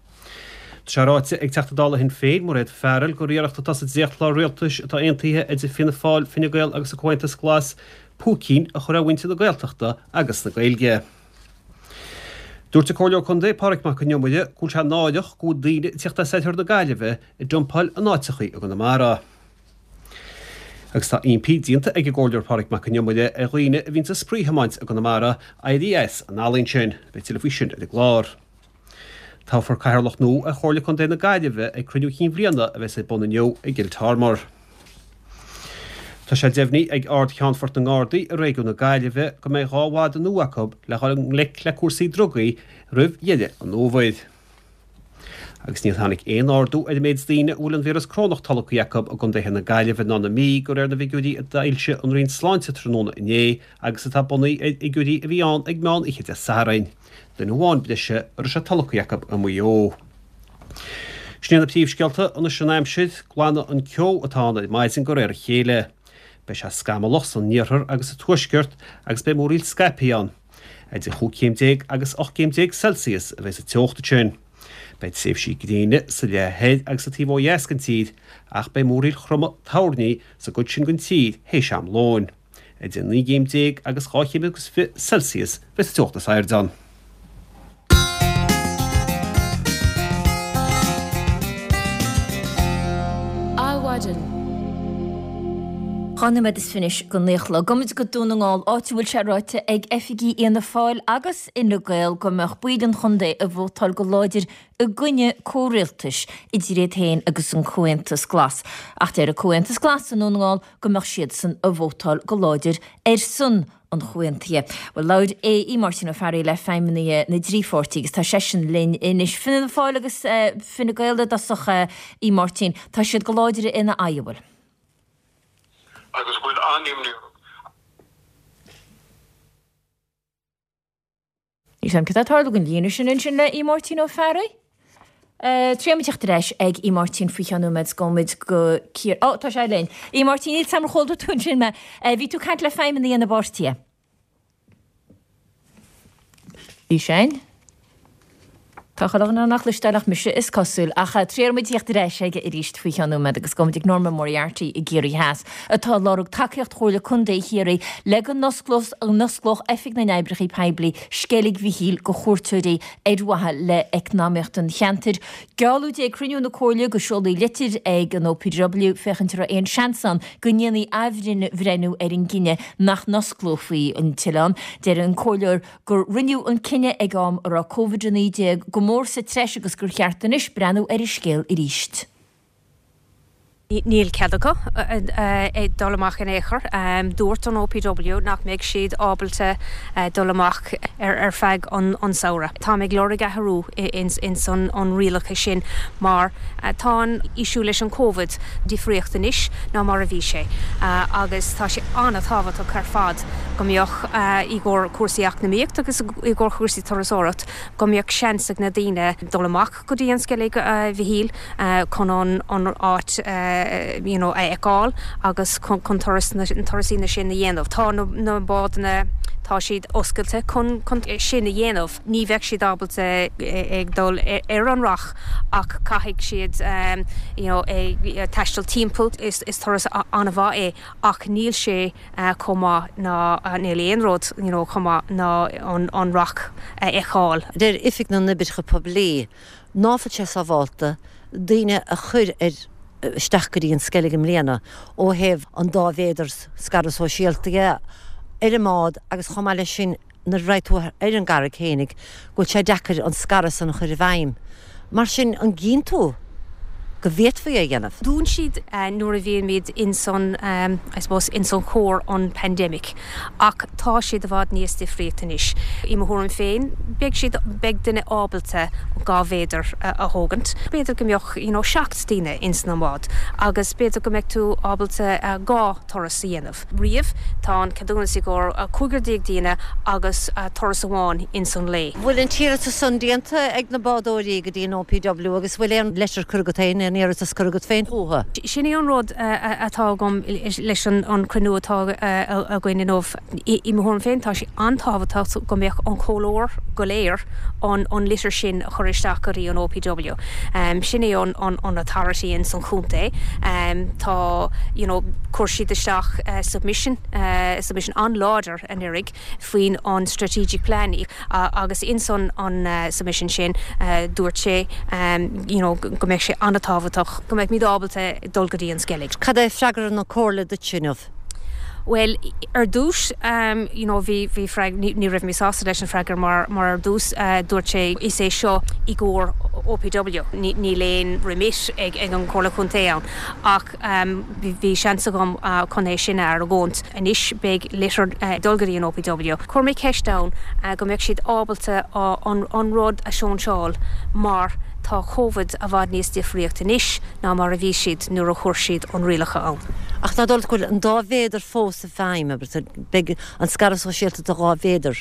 Seráte ag teachtadála hin féin mar réad fearil go riarachta tas a déchlá rialtas atá aontaithe idir fina fáil fina gail agus a cóintas glas púcín a chur bhainte na gailteachta agus na gailge. Dúirta cóirleo chun dé páric mac an neomide gúil se náideach go daoine teachta séithir na gaiileheh i dúmpáil a náitichaí a go na mara. Agus tá impí dínta ag ggóileir páric mac an neomide a ghoine a bhínta spríthemáint a go na mara I D S an álíonn sin be telefísin a glár. Tá for cairlach nó a chóirla chun déna gaiileheh ag cruniú chin bhríanana a bheits é buna neo ag giltármar. Tá sé déhní ag ard cheanfort na gádaí a réú na gaiileheh go méid gáhád an nuacob le chuil an le le cuasaí drogaí rih dhéide an nómhaid. Agus níl tháinig éon ardú a méid daoine bhfuil an bhéras crónach talach Jacob a gon déthe na gaiileheh ná na mí go ar na bhíúdaí a dailse an rion sláinte tróna inné agus atá bunaí i gúdaí a bhíán ag meán iche de Saharain. Den bháin bleise ar se talach Jacob a muo. Snéad na príomhscéalta an na sinnéimsid glána an ceo atána i maidin go réir chéile. Be se scama loch san níorthar agus a tuaisceart agus be móríl Skypeán. Idir chucéimdéag agus ochcéimdéag Celsius a bheits a teochta sin. Beid séh sí gdéine sa le héad agus a tíbh dhéascan tíd ach be móríl chroma táirnaí sa go sin gon tíd hééis seam láin. Idir ní géimdéag agus cháchéim agus Celsius bheits a teochta sairdan. Chanimid is finis go néchla. Gomid go dúnaáil áitiúil se ráite ag efigí íana fáil agus ina gail go meach buidan chundé a bhótal go láidir a gine córéaltais i dtí réad héin agus an cóintas glas. Ach ar a cóintas glas an núnaáil go meach siad san a bhótal go láidir ar sun an chuintia. Well laud é í Martin ó fearí le feimini na drífortígus tá sesin linn inis finna fáil agus finna gailda dasacha í Martin tá siad go láidir ina aiúil. Agus bhfuil aníomní. Ní sem cad atála gon líana sin in sin le í Martin ó fearí? Tríamteach reis ag í Martin ficheanúid gomid go cír. Ó, tá sé lein. Í Martin íl sam choilú tún sin me. Bhí tú cant le feimini ana bártia. Í sein? Tá chailena nach leisteach mise is cosúil a cha tríarmidíocht rééis ige i ríist ficheanúid agus gomidig Norma Moriarty i ggéirí heas. Atá lárug takeíocht chóirla chundé hiirí le an nosclos an noscloch effig na neibrechaí peibli scélig bhíhíl go chóirtúirí éadhathe le economíocht an cheantir. Gealú dé cruniú na cóirla go seolaí litir ag an O P W fechantar aon seansan go níanaí ahrin bhrenú ar an gine nach nosclofaí an tián. Deir an cóirleir gur rinneú an cinenne ag am ar a COVID go mór sa treis agus gur cheartanis brenn ar is scéal i ríist. Níl ceadacha é dolamach in éair, dúirt an O P W nach méid siad ábalte dolamach ar feig an saora. Tá méid glóra gathú in son an rialacha sin mar tá isú leis an Covid difriochta níis ná mar a bhí sé. Agus tá sé anna táhat a chu fad go mbeoch i gcóir cuasaíach na míocht agus i gcóir chuasaí tarasórat go mbeoch seansach na daoine dolamach go dtí an scileadh bhíhíl chun an áit you know, eáil agus chun tarasína sin na dhéanamh. Tá na bádanna tá siad oscailte chun sin na dhéanamh. Ní bheith siad ábalta ag dul ar an rach ach caiigh siad teistal timppla is taras anna bhá é ach níl sé comá ná níl éonród comá ná an rach eáil. Déir ifig na nibidcha poblí náfa sé sa bháilta daoine a chur ar stachgarí an skelligim léana ó heh an dá véders scaras ó síaltaige ar a mád agus chomáile sin na réitú ar an gara chénig goil sé dechar an scaras an chur bhaim. Mar sin an gíntú go bhéit fa é dhéanamh. Dún siad nuair a bhíon míad in son, um, I suppose, in son chóir an pandemic ach tá siad a bhd níos difriachta níos. I mo thuair an féin, beag siad beag duine ábalta gá bhéidir a thógant. Béidir go mbeoch you know, seacht daoine in san mád agus béidir go mbeoch tú ábalta gá toras a dhéanamh. Riamh tá an cadúna sa gcóir a cúgur déag daoine agus toras amháin in san lé. Bhfuil an tíre sa sundíanta ag na bádóirí go dtíon O P W agus bhfuil an leisir curgatain níir a scurgad féin thuha. Sinna an rud atá gom leis an cruú atá a gcuine nómh i mthór féin tá sé antáhatá go mbeoch an cholóir go léir an litir sin a choristeach goí an O P W. Sinna an authority in san chúnta tá cuasaí isteach submission submission an láidir an irig faoin an strategic plan agus in son an submission sin dúirt sé go mbeoh sé antáhatá go méid míad ábalta dulgadí an skellig. Cad é freagar na cóla de sinmh? Well, ar dús, um, you know, vi vi frag ní raibh mí sásta leis an freagar mar mar ar dús uh, dúirt sé is é seo i gcóir O P W ní, ní léon remit ag, ag an cóla chun taon ach um, bhí seansa gom uh, chun é sin ar a gcónt inis beag litir uh, dulgadí an O P W. Chur mé ceist down uh, go mbeoh siad ábalta uh, an, an rud a seán seáil mar tá Covid a bhd níos difriachta níis ná mar a bhí siad nuair a chuir siad an rialacha ann. Ach ná dul goil an dá bhéidir fós a bhaim be an scaras ó síalta a gá bhéidir.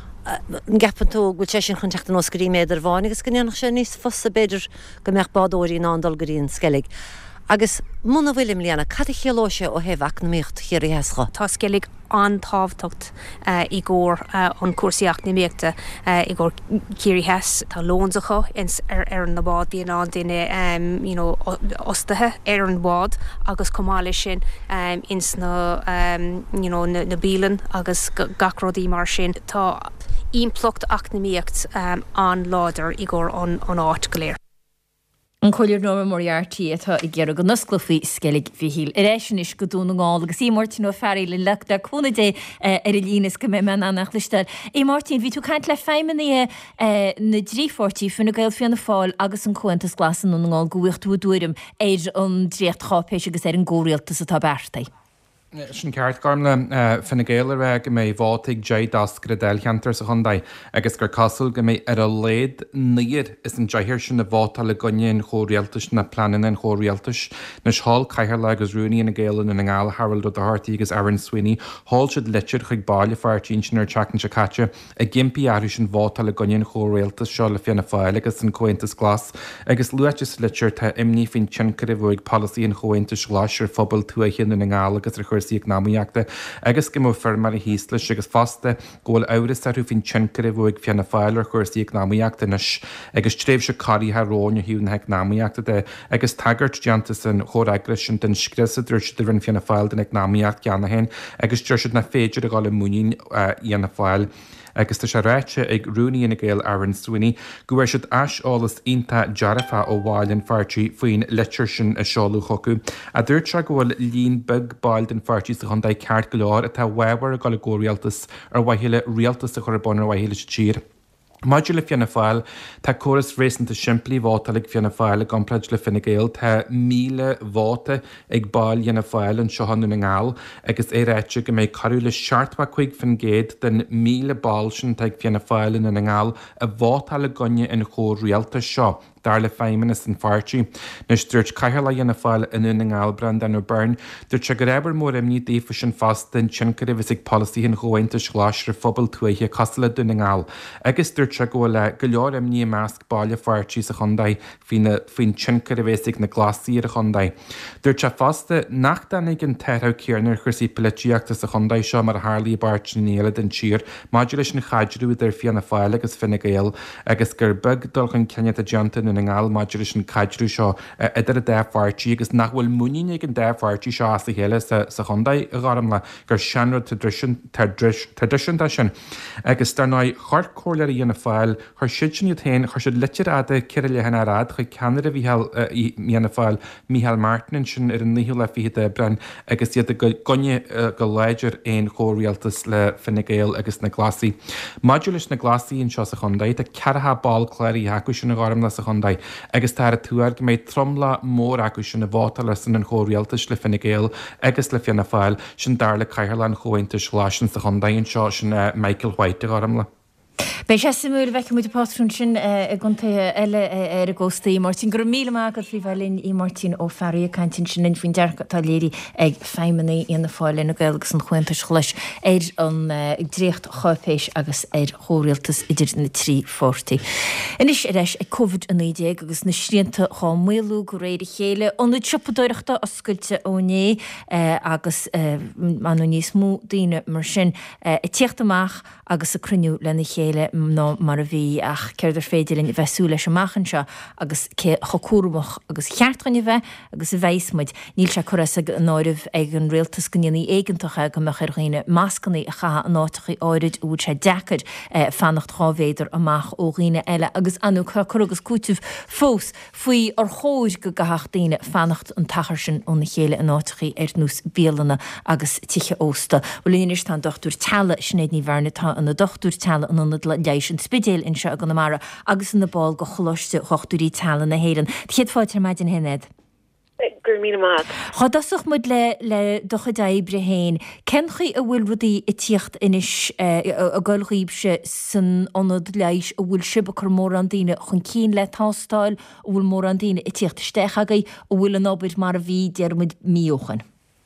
An gapan tú goil sé sin chun teachta nó scarí méidir bháin agus gannneach sé níos fós a beidir go meach bádóirí ná an dulgarí an skellig. Agus muna bhfuilim líana cad a chéalóise ó heh ac na míocht chéir i heascha. Tá skellig an tábhtocht uh, i gcóir uh, an cuasaíach na míochta uh, i gcóir céirí heas tá lónsacha ar ar an na bád díana an duine um, you know, ostathe ar an bád agus comáile sin um, ins na, um, you know, na, na bílan agus gacrodí mar sin tá ímplocht ach na míocht um, an láidir i gcóir an, an áit go léir. An choir nó mórheartí atá i ggéar go nasclufií skellig bhíhíil. Ar éis is go dúna gáil agus í Martin ó ferí le le de chuna dé ar i línas go mé man annachlistar. É Martin, bhí tú caiint le feimimena na drífortí fan na gail fianna fáil agus an chuantas glasan an gáil gohuichtú dúirim éidir an dríocht chápéis agus ar an ggórialtas atá bertaí. Sin ceart garmle fanna géile ra go mé bhátaigh dé dasgra déilcheantar sa chundaid agus gur casúil go mé ar a léad níiad is an deithir sin na bháta le gonneon chóréaltas na planan an chóréaltas na sáil caiithir le agus rúnaí na ggéalan na ngáil Harold ó Hartaí agus Aaron Sweeney háil siad litir chuig bailile feartín sin ar teachan se caite a gimpí airú sin bháta le gonneon chóréaltas seo le fianna fáil agus an chuintas glas agus luaitis litir tá imní fin tincar bhig policy an chuintas gláisir fphobal tú a chin na ngáil agus ar sí náíachta agus go mó fermar a híslas agus fasta ggóil áras arú fin tincar bhig fianna fáilir chuirsí náíachta nas agus tréimh se carí róin hiún heic náíachta de agus tagart deanta san chóragra sin den scresa dúir de rin fianna fáil den ag náíacht ceanna hen agus tuir na féidir a gáil múín dhéanana fáil. Agus tá sé réite ag rúnaí na ggéil Aaron Sweeney go bhfuir siad as álas ionta dearafa ó bháilin fartí faoin litir sin a seáú chocu. A dúirt se go bhfuil líon bug bail den fartí sa chundaid ceart go leir atá bhhar a gáil góréaltas ar bhaile rialtas a chur bon ar bhaile tír. Module fianna fáil tá choras réanta siimplí bhátaigh fianna fáile gomplaid le Fine Gael tá míle bháta ag bail dhéanana fáil an seohanú na ngáil agus é réite go méid carú le seaartha chuig fan géad den míle báil sin teag fianna fáile na ngáil a bháta le gonne in chóir rialta seo. Dar le féimenas an fartí. Nus dúirt caiithir le dhéanana fáil in na ngáilbrand an burn, dúirt se go rébar mór imní défa sin fast den sincad vis ag policy hin chohainte sláisir fphobal tuaithe cosla duna ngáil. Agus dúirt se go le go leor imní measc bailile fartí sa chundaid faoin sincad vis ag na glasí ar a chundaid. Dúirt se fasta nach danig an teirh céarnar chusí polítíachta sa chundaid seo mar a Harlí bart níile den tír, maidir leis na chaidrú idir fianna fáil agus Fine Gael agus gur bug dulchan cenne a deanta na ngáil maidir sin caidrú seo idir a déhhartí agus nachhfuil muíine an déhhartí seo sa chéile sa chundaid a garam le gur seanra tradition sin. Agus starnáid chuir cóir a dhéanana fáil chuir siid sin tain chuir siid litir ada ceir le hena rád chu ceanna a bhí míana fáil Michael Martin sin ar an níú le fi de brenn agus iad gonne go léidir éon chóréaltas le Fine Gael agus na glasí. Maidir na glasí in seo sa chundaid a ceartha ball chléirí acu sin na garam le sa chundaid agus tá túar go méid tromla mór acu sin na bháta le san an chóréaltas le Fine Gael agus le fianna fáil sin dar le caiithlan chohainte slásin sa chundaid seo sin Michael White a garam le. Bei sé simú bheice mu pátrún sin a gunta eile ar a ggóstaí Martin gur míle agad bhí bhelinn í Martin ó ferí cantin sin in faoin dearcatá léirí ag feimimena íana fáil na gailgus an chuintas chluis ar an dréocht chopéis agus ar chóréaltas idir na trí forty. Inis éis ag COVID a néide agus na sríanta chá muú go réidir chéile ónú chopadóireachta a scuilte óné agus an níos mú daine mar sin i tíochtamach agus a cruniú lena chéile ná mar a bhí ach ceidir féidirlinn bheitsú leis amachchan seo agus choúmach agus cheartchaine bheith agus a bhéismuid níl se choras a náirih ag an réaltas goníí éigentacha go me chuirghoine máscaní a cha an áitichaí áirid út sé decad fannacht chávéidir amach ó riine eile agus anú chu agus cútih fós faoi ar chóir go gaach daine fannacht an tachar sin ó na chéile an áitichaí ar nús bélanna agus tiche ósta. Bhfuil tá dochtúr teala snéad ní bharnatá an na dochtúr teala an an leis an spidéal in seo gan mara agus in na ball go choloiste chochtúí tala na héan. Chéad fáidir maidin henad. Gur mí maad. Tá dasach mud le le docha daibre héin. Cenchaí a bhfuil rudí i tíocht inis a gáilghíbse san anad leis a bhfuil sib a chu mór an daine chun cín le tástáil a bhfuil mór an daine i tíocht stechagaí a bhfuil an ábid mar a bhí dearmid míochan.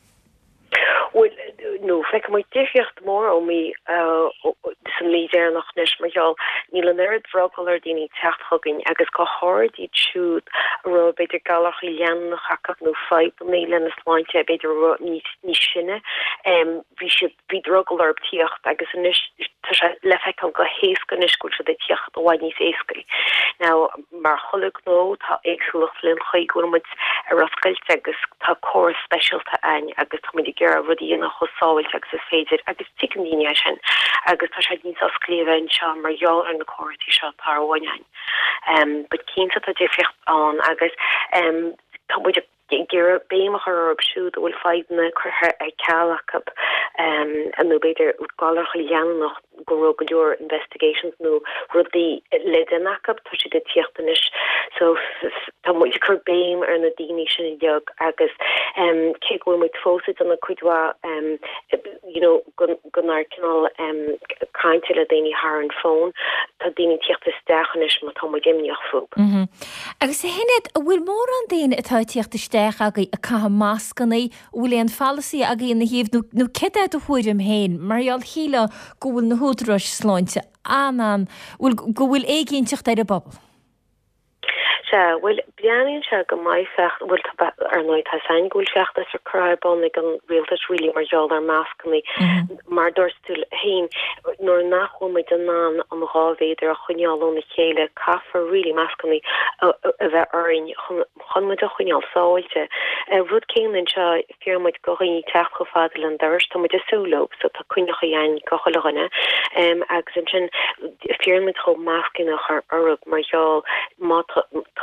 No, feic mai difiocht mór ó mi san lídéir nach nes marall níl an airad bhrágáil daoine techtthagainn agus go háirt í siúd ro beidir galach i lean nach chacah nó feib ní lena sláinte beidir ní sinne bhí si bhí drogáil ar tíocht agus le feiceil go héasca niscúil se de tíocht ó bhaid níos éascail. Now mar cholag nó tá éagsúlacht linn chuigúid a rascailt agus tá cóir specialta ain agus tá muidir ggéar rudí na chosá agus is féidir agus tikindíine sin agus tá sé níos oscléhan seo marall an na choirtí seo tar bhain. Um, but cínta a difriocht an agus um, tá muidir gur béimach ar siúd bhfuil feidna chutha ag cealacha um, an nó beidir gálar chu lean nach go ro go dúr investigations nó rudí le denachab tá si de tíochttanis so tá muidir chur béim ar na daoine sin i deag agus um, cé bhfuil muid fósid an na chuidhá um, you know, gunnar cinál um, caiinte le daoine haar an fón tá daoine tíochtta stechanis má tá muid imneach fúb. Mm-hmm. Agus héad a bhfuil mór an daoine atá tíochtta steach aga a caha máscannaí bhfuil an fallaí aga in na híomh nó cead a chuidim héin, marall híle go bhfuil na húdras sláinte anan bhfuil go bhfuil éigeintteach ar a bobbal. Well, Bianin se go mai fecht bhfuil ar nóid tá sein gúil fecht as ar crabban ag an réaltas rilí mar deall ar máscaní mar dúirstúil hain nóir nachhfuil meid an ná an rávéidir a chuineáil na chéile caafar rilí máscaní a bheith airn chun muid a chuineáil sáilte. Rud céanann se fearmuid goghí teach go fáil an dúirs tá muid a súlób so tá cuineach a dhéin gochailena agus an sin fearmuid cho máscinach ar arab mar deall má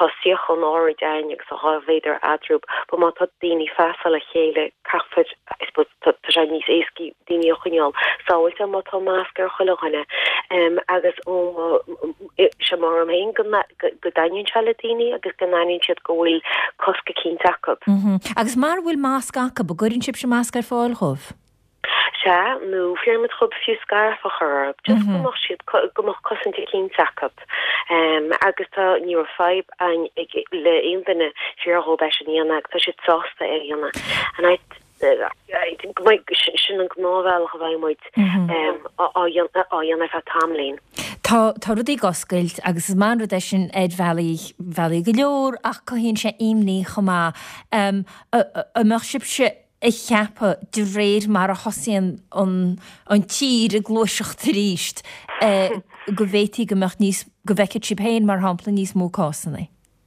tosioch an áir daineag sa ha féidir adrúb, ba má tá daoine feasal a chéile cafid tá sé níos éci daoine chuneáil sáilte má tá máscar chulachanna agus ó se mar am héin go dainn se daoine agus go nainn siad go bhfuil cosca cín takeab. Agus mar bhfuil máscacha ba gurinn sib se máscar fáil chomh. Se nó firmid chub fiú scarf a churb, just gomach siad gomach cosanta cín takeab. Agus tá níor feib an le aon duine fearhol bei sin íanana tá siad sásta ar dhéanana. And I I think sin an gnáhheil a bhaimid á dhéanana fe tamlín. Tá rudí goscailt agus is man rud sin ed bhealaí bhealaí go leor ach go híonn sé imní chomá a mar sibse I cheappa de réir mar a hosíon an tír a glóiseach ríist go bhétí go mecht níos go bheiceid si péin mar hapla níos mó cásanna.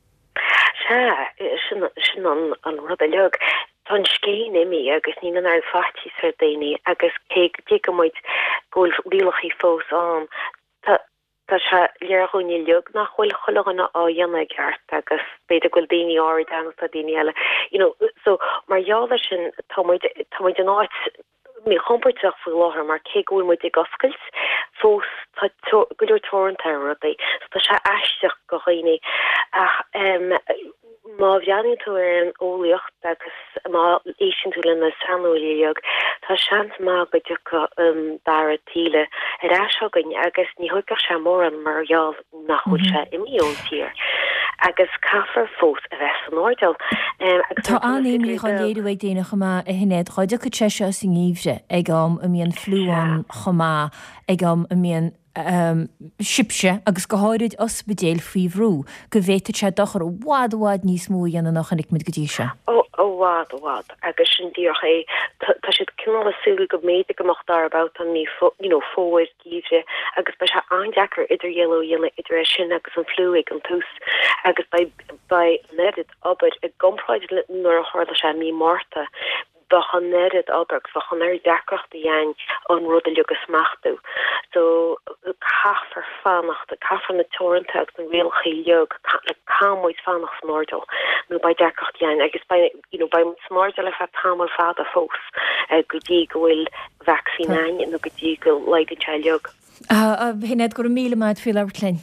Se sin an rud a leog. Tá scéin imi agus ní an fatí ar daine agus cé go muid ggóil bílachí fós an. Tá se learúine leog nach chfuil chulaganna á dhéanana gceart agus beidir goil daoine áir dagus a daoine eile. You know, so marheála sin táid an áit mé chomperteach fú láthir mar cé ggóil muid i goscailt fós goúir torranta rudaí. Tá se eisteach go chuoine ach má bheanú tú ar an ólaocht agus má éisian tú lena sanúlaíag tá sean má go decha dar tíle ar eisegin agus ní thuigh se mór an margheall nachhuiil se imíon tír agus caafar fós a bheits an áirdal. Tá anéimlí chu léadú ag déana chumá a hinnéad chuide go te seo sin ngíomhre ag am a míon fluúán chumá ag am a míon Um, sibse agus go háirid os bedéil faoihrú go bhéta se dochar ó bhád bhád níos mú dhéanana nach an icmid go dtí se. Ó bhád bhád agus sin díoch é tá siad cinál asúla go méide goach darbát an ní fóid gíre agus ba se andeachar idir dhéanú dhéanana idir sin agus an fluúig an tús agus ba nedid abad i gomráid nuair a hála se mí máta. Bachan nerid alberg bachan er dekracht de jain an rud lugus machtú. So kafar fannacht de kafar na torrentag an réel geog le kamoid fannacht smordel nu bei dekracht jain agus bei you know bei smordel fa tamal fada fós godí gohfuil vaccinain no godí go leide child. Hinnet go míle maid fi lein.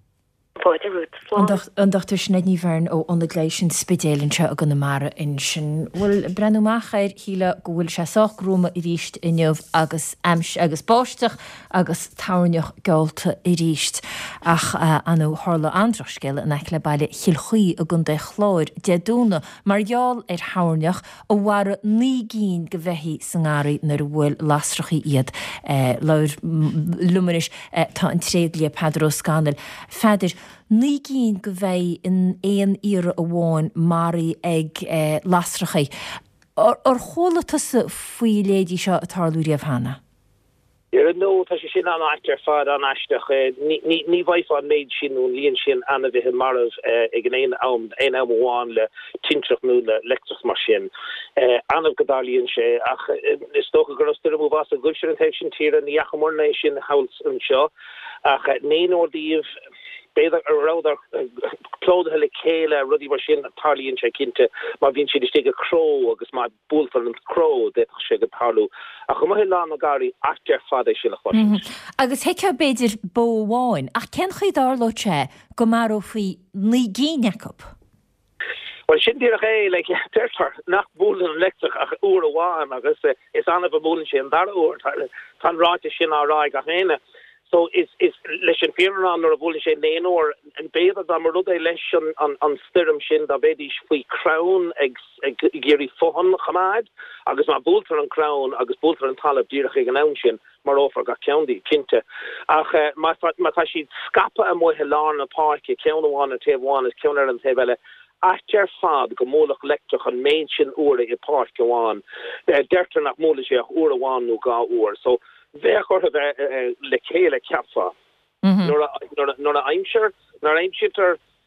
An dochtar sin ní bhern ó onléis sin spidéalann se a gona mara in sin bhfuil brenneachchaid híle go bhfuil se sochróma i ríist inneomh agus aimse agus báisteach agus táneach gáalta i ríist ach anú hála andrachscéile an eic le bailile chiilchuí a gun de chláir deúna margheall ar háneach ó bhhara ní gín go bheithí san gáirí nar bhfuil lasrachaí iad leir lumanis tá an tréad le Pedro Scandal feidir ní gín go bheith in éon ire a bháin marí ag lasrachaí. Ar chola tusa faoi léadí seo a tarlúíomh hana? Ar nó tá sé sin an aitar fad an aisteach ní bhaithán méid sin ún líon sin anna bheitthe marh ag an éon am éon am bháin le tintrach nó le letrach mar sin. Anmh godálíonn sé ach is tócha gur ostar mú bhas a gúilseir an teibh sin tír an iachmórna sin hauls an seo ach néon ordíomh Beidir a ráidir clóda le céile rudí mar sin tarlíonn sé cinnte má bhíonn siad istigh a cró agus má búlfar an cró de sé go tarlú a chu maithí lá na garí aistear fada sin le chuir. Agus heice beidir bóháin ach cen chuí dárló sé go mar ó faoi ní gíineacab. Well sin díach é le deirtar nach búlan leach ach uair amháin agus is anna bh búlan sin dar uair tá ráite sin áráig a chéine. So is is leis an fearan or a bhil sé néanúir an béad am rud é leis an an stum sin da bhéidir faoi crown ag géirí fohan chamáid agus má búltar an crown agus búltar an talab díirech ag an ann sin mar ófar ga ceandaí cinnte ach má tá siad scapa a mthe lán na páirce ceanháin a taobháin is ceanar an taobhile aistear fad go mólach leicteach an méid sin uair i páirce amháin deirtar nach móla sé uair amháin nó gá uair so Ver chor le chéile ceapfa nor a aimimseir nar aimimshitter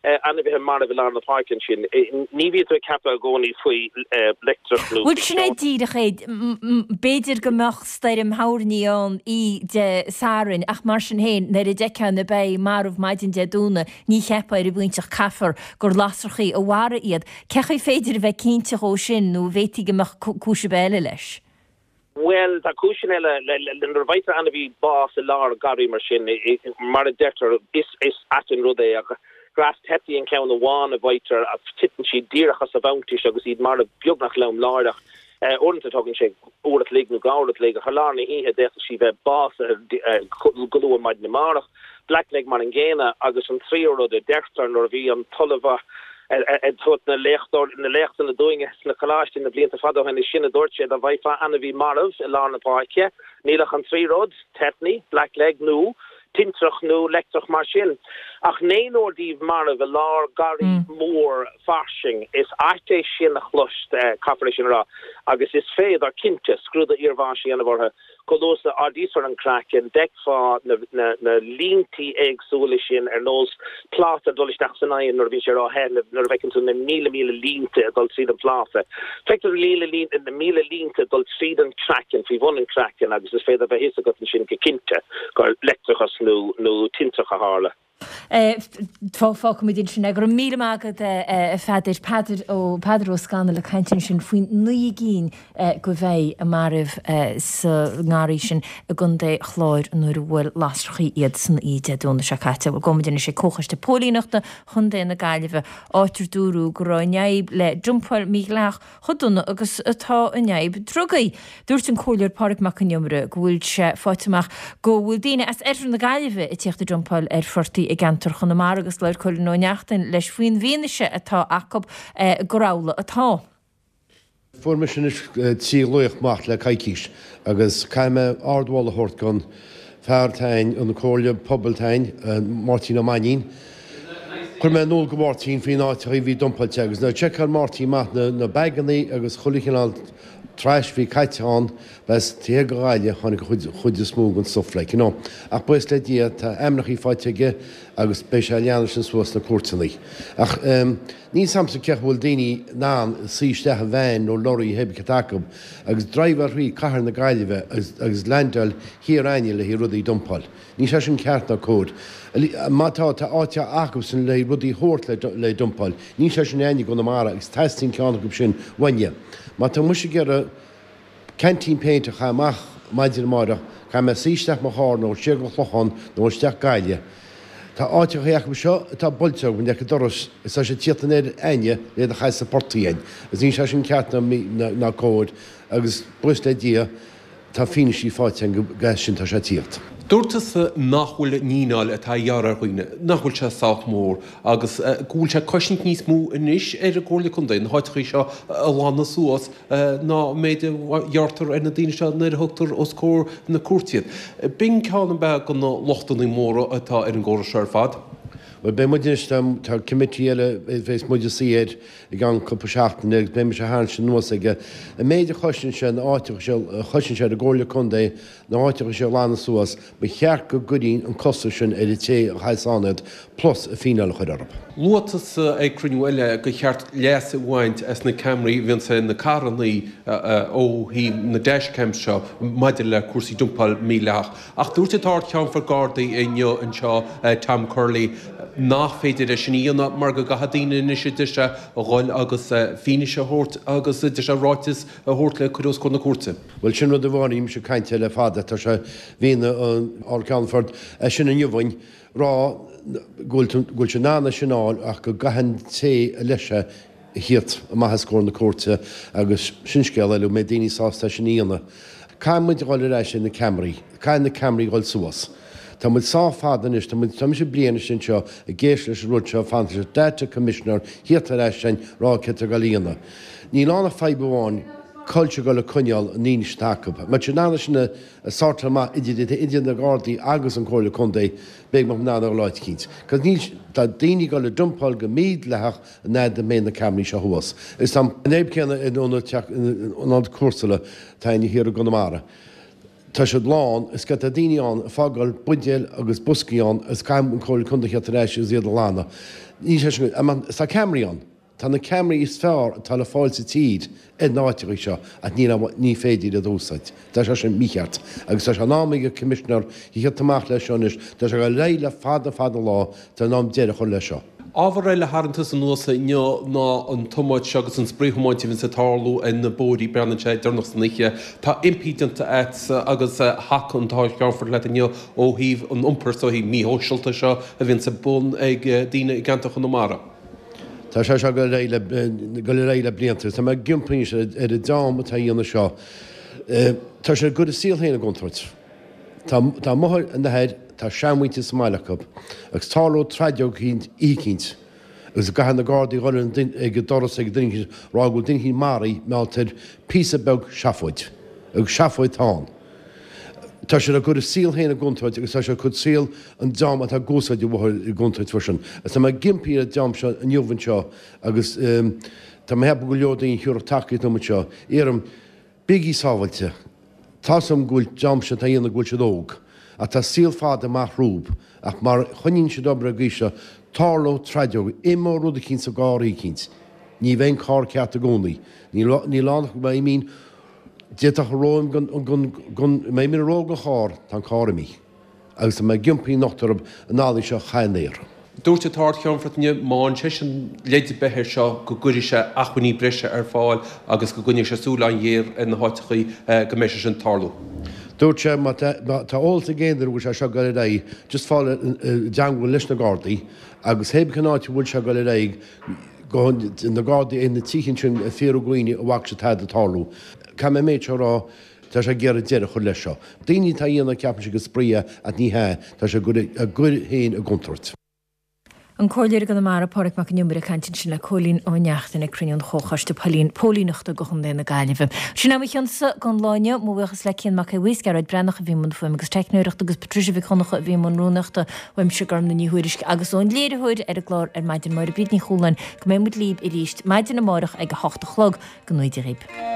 an bheit mar bhil an na parkin sin ní ví cappa gcóí faoi lectrú. Bhil sinna díide chéad béidir gomach stair am háirníán í de sárin ach mar sin héin na a dechan na bei marmh maidin de dúna ní chepa ar a bhaintach caafar gur lasrachaí a bhhara iad. Cecha féidir bheith cínte ó sin nó bhéti gomach cúise béile leis. Well, tá cúisiile le bhaite anna bhí bás a lá garí mar sin mar a detar is is atin rudé ach gras teti an cean bháin a bhaiter a titan si díirechas a bhaintis agus iad mar a beagnach lem láireach orintanta tugann sé uair lé nó gáir lé a chalána híthe de si bheith bás goú maid na marach blackleg mar an ggéine agus an tríú a detar nó bhí an tollha tot na lechtdor in de lecht in de doinge na kalaast in de blinte fado hen sinne dortje dat wij van Anne wie Marv e lane paakje nelig aan twee rod tetni black leg nu tintrach nu lektrach marsin ach nein oor die Marv a lar gari mm. more farsing is aite sin chlust uh, cooperation ra agus is fé ar kinte skrude irvashi an vorhe Kolose ardísar an kraken dekfa na na na linti egsolishin er nos plata dolistach sanain nor vi ra hen nor vekken to na mile mile linte dol si den plata. Fektor lile linte in de mile linte dol si den kraken fi wonnen kraken agus is féidir ve hisse gotten sin gekinte go lektrachas no no tintracha harle. Tá mé din sin gur mí agad feidir Peidir ó Peidir ó scanna le caiintin sin faoin nu cín go bheith a maribh sa ngáí sin a gundé chláir nuair bhfuil lasrachaí iad san ide dúna se caiite bh gomidina sé cóchaiste pólíachta chundé na gaiileh áitir dúrú go rá neib le jumpail mí leach chudúna agus atá a neib drugaí. Dúirt an cóir páric mac an jomre go bhfuil se fáiteach go bhfuil daine as ar na gaiileh i tíochtta jumpail ar fortaí i gantar chun na mar agus leir chuil nóneachtain leis faoin bhíneise atá acob gorála atá. Forme sin is tí luoch macht le caiiciis agus caiime ardháil a hort gan fearrtáin an cóirle poblbeltáin Martin O'Manin. Chir me nó go Martin fao áitií bhí dumpailte agus na checkar Martin math na begannaí agus cholichinál trais hí caiiteán bes tí go gáile chunig chuide smóg an sofle nó. Ach buis le dí tá emnachí fáiteige agus béis sé leanana sin suas na cuataí. Ach ní samsa cehfuil daoine ná síiste a bhéin ó loirí hebbe catacum, agus dreibhar rí caiair na gaiileh agus leindal hir aine le hí rudaí dumpáil. Ní sé sin ceart na cód. Mátá tá áte acu san le rudí hórt le dumpáil. Ní sé sin aine go na mara agus testín ceanna go sin bhaine. Má tá mu gur a cantín péinte chaach maididir mara cha me síisteach mar há nó sé go chlochan nó isteach gaiile. Tá áte chéach seo tá bolte bn de doras is sé títanéad aine le a chaid sa portaíin. Is ní sé sin ceart ná cód agus buiste dí tá fin sí fáte an ga sin tá sé tíart. Dúirtas nachhfuil níáil atá dhearar chuoine, nachhfuil se saach mór agus gúil se cosint níos mú inis ar a ggóla chun dain, háitchaí seo a bhána suas ná méide dheartar ar na daine se na thugtar os cór na cuairtiad. Bing ceann be go na lochtaí móra atá ar an ggóra seir fad? Well be mu tá committíile bheits muidir siad i gan cuppa seachtain agus be se há sin nuas aige. A méidir chosin se chosin se a ggóla chundé na áiticha se lána suas, ba cheart go goín an costa sin ar té a chaáid plus a fíáil chuid arab. Luatas ag cruinhile go cheart leas a bhaint as na Camry bhíon sa na carnaí ó hí na deiscem seo maidir le cuasaí dumpáil mí leach. Ach dúirte tá ceann for Gardaí inneo an seo Tam Curley nach féidir a sinníonna mar go gahadíine is duise a gháil agus fineise hort agus de se ráitis a hort le chus chuna cuate. Well sin a bhhaím se caiinte le fada tá se bhíine á Canford sin an jomhain rá gúil se ná naisiáil ach go gahan té leise hiart a maithescóir na cuate agus sinscéil le mé daoine sásta sinníonna. Caiim muid gáil éis sin na Camry, caiin na Camry gáil suas. Tá mu sáfádan is tá sé bliana sin seo a ggéis leis rud seo fan sé Data Commissioner hitar éis sin rá ce go líana. Ní lána feibháin coilte go le cuneal níos takeab. Ma se nána sinna sáta má idir idir na Gardaí agus an cóla chundé beag mar ná láid cíns. Cos níos tá daoine go le dumpáil go míad lethach a néad mé na Camry se thuas. Is tá néib céanna inóna cuasala tá hir a gonamara. Tá sé lán is go a daineán fágal budéal agus buscaíán is caiim an choil chundacha éis is iad lána. Ní sa Camríán, Tá na Camry is fearr tal le fáil sa tíd i náitií seo a ní ní féidir a dúsáid. Tá se sin mícheart, agus tá se náige commissioner hí tamach lei seis, Tá se go léile fada fada lá tá nám déire chu lei seo. Ábhar réile háanta san nuasa ná an tomáid segus an spríomhainte vin sa tálú in na bóí brean sé dúnach san niche, Tá impídanta et agus hacantá ceáfar le inne ó híh an umpar hí mí hóisiilta seo a bhín sa bun ag díine ganta chun mara. Tá sé se go réile go réile blianta, Tá me gimpaí ar a dám atá dhéana seo. Tá sé go a síalhéna gontrát. Tá mothir an head tá seamuinte Smileachab, agus táló treideog hín ícinint, agus gahan na gádaí gáil ag doras ag dinghi rágó dinghi marí mealtar písa beg seafoid, agus seafoid táin. Tá sé a go a síalhéna gontraid, agus tá sé chud síal an dám atá gósaid i bhthir i gontraid farsin. As tá me gimpaí a dám seo an jobhann seo, agus tá me heb go leodaí hiúr takeí nó seo. Éarm bigí sábhailte, Tásam gúil dám se tá dhéanana gúil se dóg. A tá síl fád amach rúb ach mar chuinn se dobre gíise táló treideog imó rud a cín sa gáí cínt. Ní bhéon cá ceart a gcónaí. Ní lánach mé mín déach róim mé mí ró go cháir tá cáramí. Agus mé gimpaí nachtarb an nálaí seo chanéir. Dúirte táir cheanfratne máin sé sin léidir bethir seo go gurí se achhuiní breise ar fáil agus go gunne se súláin dhéir in na háitichaí go méise sin tálú. Dúirt sé tá óilta géidir bhil se seo go ré, just fáil deanghfuil leis na gádaí, agus héb canáte bhfuil se go ré na gádaí in na tícinn sin a féarghine a bhaach se tead a tálú. Ca mé méid rá tá sé ggéar deire chu leis seo. Daoine tá dhéanana ceapan se go spríe a ní he tá sé gur héin a gontrát. An cóir go mar apáric mac number cantin sin le cholín óneachtain ag cruún chochaiste Paulín pólínachta go chun déna gaiileh. Sin am cheansa gan láine móchas le cin mac bhísceid brenach a bhímon fuim agus teicnúireachta agus Patricia bhí chunacha bhímon rúnachta bhaim sigarm na níhuiiris agus ón léidirhuiid ar a glár ar maidin mar a bríd ní choúlainn go mé mu líb i ríist maidin na marach ag go háta chlog go nuidir réib.